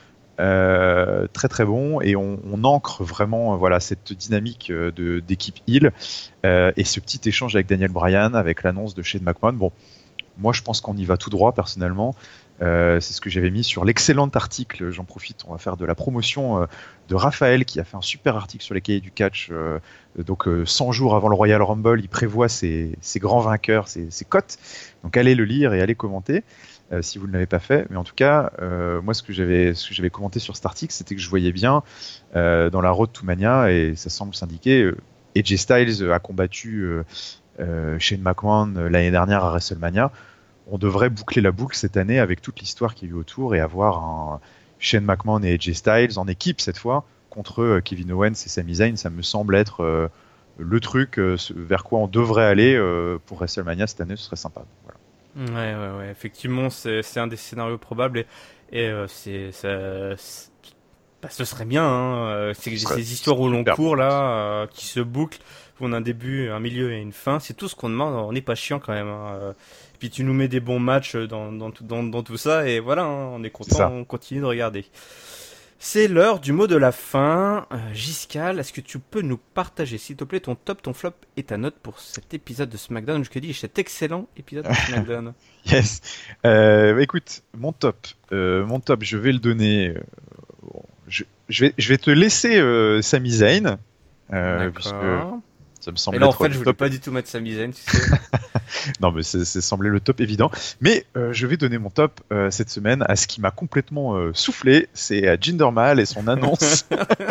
Speaker 2: Euh, très très bon et on, on ancre vraiment euh, voilà cette dynamique euh, de, d'équipe heel euh, et ce petit échange avec Daniel Bryan avec l'annonce de Shane McMahon. Bon, moi, je pense qu'on y va tout droit, personnellement. Euh, c'est ce que j'avais mis sur l'excellent article, j'en profite, on va faire de la promotion euh, de Raphaël qui a fait un super article sur les cahiers du catch, euh, donc euh, cent jours avant le Royal Rumble, il prévoit ses, ses grands vainqueurs, ses, ses cotes, donc allez le lire et allez commenter euh, si vous ne l'avez pas fait, mais en tout cas, euh, moi ce que j'avais ce que j'avais commenté sur cet article, c'était que je voyais bien euh, dans la Road to Mania, et ça semble s'indiquer, euh, A J Styles a combattu euh, euh, Shane McMahon euh, l'année dernière à WrestleMania. On devrait boucler la boucle cette année avec toute l'histoire qu'il y a eu autour et avoir un Shane McMahon et A J Styles en équipe cette fois contre Kevin Owens et Sami Zayn. Ça me semble être euh, le truc euh, vers quoi on devrait aller euh, pour WrestleMania cette année. Ce serait sympa. Voilà.
Speaker 1: Ouais, ouais, ouais. Effectivement, c'est, c'est un des scénarios probables et, et euh, c'est, ça, c'est- bah, ce serait bien. Hein. euh, C'est
Speaker 2: Ce serait
Speaker 1: ces histoires au long
Speaker 2: super.
Speaker 1: cours là euh, qui se bouclent. Où on a un début, un milieu et une fin. C'est tout ce qu'on demande. On n'est pas chiant quand même. Hein. euh. Puis tu nous mets des bons matchs dans, dans, tout, dans, dans tout ça et voilà, hein, on est
Speaker 2: C'est ça.
Speaker 1: content, on continue de regarder. C'est l'heure du mot de la fin. Euh, Giscal, est-ce que tu peux nous partager, s'il te plaît, ton top, ton flop et ta note pour cet épisode de SmackDown, je te dis, cet excellent épisode de SmackDown.
Speaker 2: Yes. Euh, écoute, mon top, euh, mon top, je vais le donner. euh, bon, je, je vais, je vais te laisser euh, Sami Zayn, euh, puisque
Speaker 1: D'accord.
Speaker 2: ça me semble
Speaker 1: Et là, en
Speaker 2: être
Speaker 1: fait,
Speaker 2: le
Speaker 1: je voulais
Speaker 2: top.
Speaker 1: pas du tout mettre Sami Zayn, tu sais.
Speaker 2: Non, mais c'est c'est semblé le top évident. Mais euh, je vais donner mon top euh, cette semaine à ce qui m'a complètement euh, soufflé. C'est à Jinder Mahal et son annonce.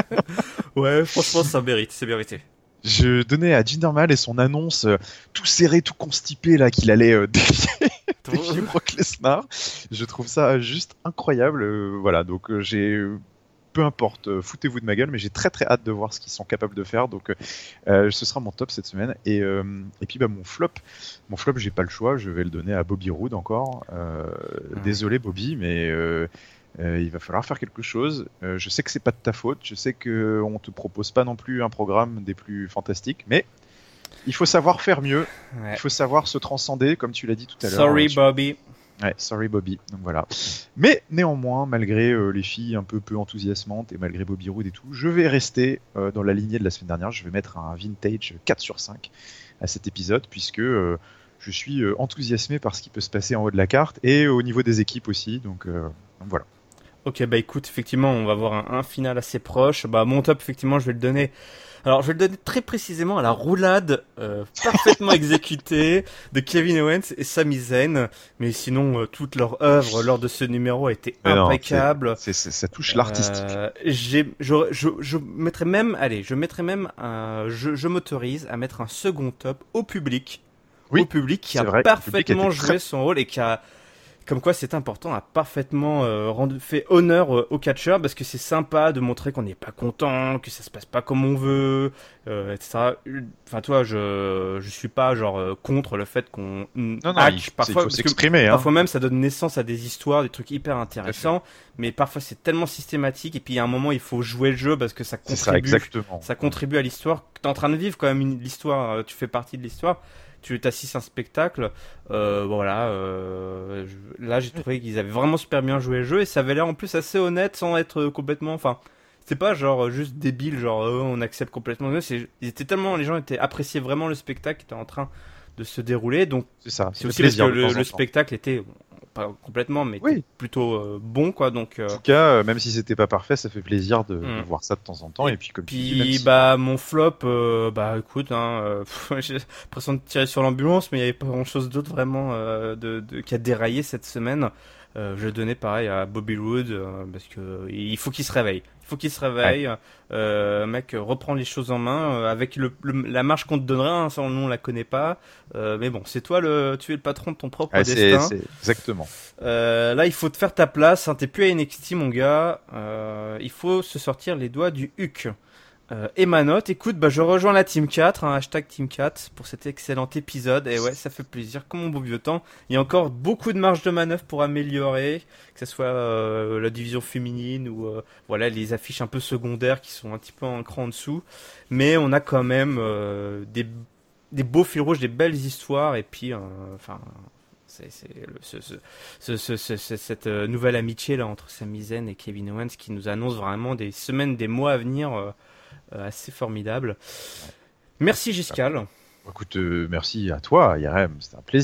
Speaker 1: Ouais, franchement, ça mérite, c'est mérité.
Speaker 2: Je donnais à Jinder Mahal et son annonce euh, tout serré, tout constipé là qu'il allait euh, défier, défier Brock Lesnar. Je trouve ça juste incroyable. Euh, voilà, donc euh, j'ai euh, peu importe, euh, foutez-vous de ma gueule, mais j'ai très très hâte de voir ce qu'ils sont capables de faire. Donc, euh, ce sera mon top cette semaine. Et, euh, et puis, bah, mon flop, mon flop, j'ai pas le choix. Je vais le donner à Bobby Roode encore. Euh,
Speaker 1: Ouais.
Speaker 2: Désolé, Bobby, mais euh, euh, il va falloir faire quelque chose. Euh, je sais que c'est pas de ta faute. Je sais que on te propose pas non plus un programme des plus fantastiques, mais il faut savoir faire mieux.
Speaker 1: Ouais.
Speaker 2: Il faut savoir se transcender, comme tu l'as dit tout à l'heure.
Speaker 1: Sorry,
Speaker 2: euh, sur-
Speaker 1: Bobby.
Speaker 2: Ouais, sorry Bobby. Donc voilà. Mais néanmoins, malgré euh, les filles un peu peu enthousiasmantes et malgré Bobby Roode et tout, je vais rester euh, dans la lignée de la semaine dernière. Je vais mettre un vintage quatre sur cinq à cet épisode puisque euh, je suis euh, enthousiasmé par ce qui peut se passer en haut de la carte et au niveau des équipes aussi. Donc, euh, donc voilà.
Speaker 1: Ok, bah écoute, effectivement, on va avoir un, un final assez proche. Bah mon top, effectivement, je vais le donner. Alors, je vais le donner très précisément à la roulade euh, parfaitement exécutée de Kevin Owens et Sami Zayn. Mais sinon, euh, toute leur œuvre lors de ce numéro a été
Speaker 2: Mais non,
Speaker 1: impeccable.
Speaker 2: c'est- c'est- ça touche l'artistique.
Speaker 1: Euh, j'ai, je, je, je mettrais même, allez, je mettrais même, un, je, je m'autorise à mettre un second top au public,
Speaker 2: Oui,
Speaker 1: au public qui
Speaker 2: c'est
Speaker 1: a
Speaker 2: vrai, le
Speaker 1: parfaitement
Speaker 2: public a été
Speaker 1: joué
Speaker 2: très-
Speaker 1: son rôle et qui a, comme quoi c'est important, a parfaitement euh, rendu, fait honneur euh, au catcheur parce que c'est sympa de montrer qu'on n'est pas content, que ça se passe pas comme on veut, euh, et cetera. Enfin, toi, je, je suis pas genre euh, contre le fait qu'on
Speaker 2: Non, non,
Speaker 1: hack
Speaker 2: il, faut-
Speaker 1: parfois,
Speaker 2: il faut
Speaker 1: parce que
Speaker 2: s'exprimer. Hein.
Speaker 1: parfois même ça donne naissance à des histoires, des trucs hyper intéressants, mais parfois c'est tellement systématique et puis il y a un moment il faut jouer le jeu parce que ça
Speaker 2: C'est ça,
Speaker 1: contribue,
Speaker 2: exactement.
Speaker 1: ça contribue à l'histoire. T'es en train de vivre quand même une- l'histoire, euh, tu fais partie de l'histoire, tu t'assistes à un spectacle, euh, voilà. Euh, je- là j'ai trouvé qu'ils avaient vraiment super bien joué le jeu et ça avait l'air en plus assez honnête sans être complètement, enfin. C'est pas genre euh, juste débile, genre euh, on accepte complètement. Non, c'est, ils étaient tellement, les gens étaient appréciaient vraiment le spectacle qui était en train de se dérouler. Donc
Speaker 2: C'est ça.
Speaker 1: c'est
Speaker 2: fait
Speaker 1: aussi parce que
Speaker 2: plaisir de
Speaker 1: le,
Speaker 2: temps en
Speaker 1: le
Speaker 2: temps.
Speaker 1: spectacle était bon, pas complètement, mais
Speaker 2: Oui.
Speaker 1: était plutôt euh, bon quoi. Donc euh,
Speaker 2: En tout cas, euh, même si c'était pas parfait, ça fait plaisir de,
Speaker 1: Mm.
Speaker 2: de voir ça de temps en temps. Et, puis, comme tu dis,
Speaker 1: puis
Speaker 2: même si-
Speaker 1: bah mon flop, euh, bah écoute, hein, euh, pff, j'ai l'impression de tirer sur l'ambulance, mais il y avait pas grand chose d'autre vraiment euh, de, de qui a déraillé cette semaine. Euh, je donnais pareil à Bobby Roode euh, parce que euh, il faut qu'il se réveille. Il faut qu'il se réveille. Euh, mec, euh, reprend les choses en main euh, avec le, le- la marche qu'on te donnera. Hein, ça, nous on la connaît pas. Euh, mais bon, c'est toi le, tu es le patron de ton propre
Speaker 2: Ouais, c'est
Speaker 1: destin.
Speaker 2: c'est- exactement.
Speaker 1: Euh, là, il faut te faire ta place. Hein, t'es plus à N X T, mon gars. Euh, il faut se sortir les doigts du huc. Euh, et ma note, écoute, bah, je rejoins la Team quatre, hein, hashtag Team quatre, pour cet excellent épisode. Et ouais, ça fait plaisir, comme mon beau vieux temps. Il y a encore beaucoup de marge de manœuvre pour améliorer, que ce soit euh, la division féminine ou euh, voilà les affiches un peu secondaires qui sont un petit peu un cran en dessous. Mais on a quand même euh, des, des beaux fils rouges, des belles histoires. Et puis, euh, enfin... C'est, c'est le, ce, ce, ce, ce, ce- ce- cette euh, nouvelle amitié là entre Sami Zayn et Kevin Owens qui nous annonce vraiment des semaines, des mois à venir euh, euh, assez formidables. Merci Giscal.
Speaker 2: Écoute, euh, merci à toi, I R M, c'était un plaisir.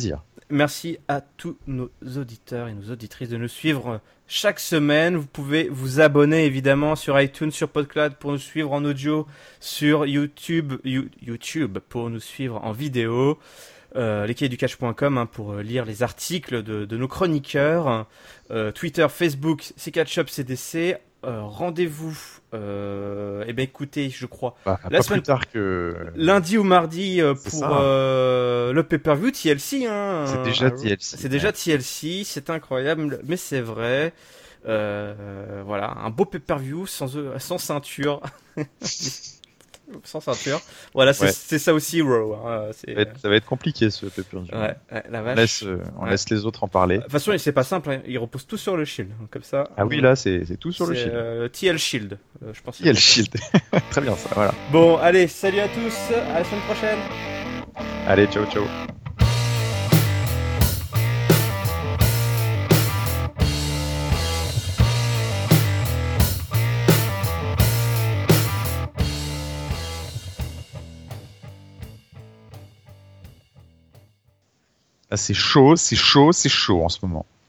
Speaker 1: Merci à tous nos auditeurs et nos auditrices de nous suivre chaque semaine. Vous pouvez vous abonner évidemment sur iTunes, sur PodCloud pour nous suivre en audio, sur YouTube, you, YouTube pour nous suivre en vidéo, euh, lesquaiducash point com hein, pour lire les articles de, de nos chroniqueurs, euh, Twitter, Facebook, C Catch-up C D C. Euh, rendez-vous, euh, eh ben écoutez, je crois,
Speaker 2: bah,
Speaker 1: la
Speaker 2: pas
Speaker 1: semaine
Speaker 2: plus tard que
Speaker 1: lundi ou mardi euh,
Speaker 2: C'est
Speaker 1: pour
Speaker 2: ça.
Speaker 1: euh, le pay-per-view T L C. Hein,
Speaker 2: C'est
Speaker 1: euh,
Speaker 2: déjà
Speaker 1: à-
Speaker 2: T L C.
Speaker 1: C'est déjà T L C, c'est incroyable, mais c'est vrai. Euh, voilà, un beau pay-per-view sans euh, sans ceinture, sans ceinture. Voilà, c'est
Speaker 2: Ouais.
Speaker 1: c'est ça aussi Raw. Hein, c'est,
Speaker 2: Ça va être, ça va être compliqué ce pay-per-view.
Speaker 1: ouais, ouais, la
Speaker 2: On,
Speaker 1: vache.
Speaker 2: laisse, euh, on
Speaker 1: Ouais.
Speaker 2: laisse les autres en parler.
Speaker 1: De toute façon, c'est pas simple. Hein, ils reposent tout sur le Shield, hein, comme ça.
Speaker 2: Ah oui, là, c'est c'est tout sur le
Speaker 1: C'est,
Speaker 2: shield.
Speaker 1: euh, T L Shield, euh, je pense.
Speaker 2: Il y a le shield. Très bien, ça, voilà.
Speaker 1: Bon, allez, salut à tous, à la semaine prochaine.
Speaker 2: Allez, ciao, ciao. Ah, c'est chaud, c'est chaud, c'est chaud en ce moment.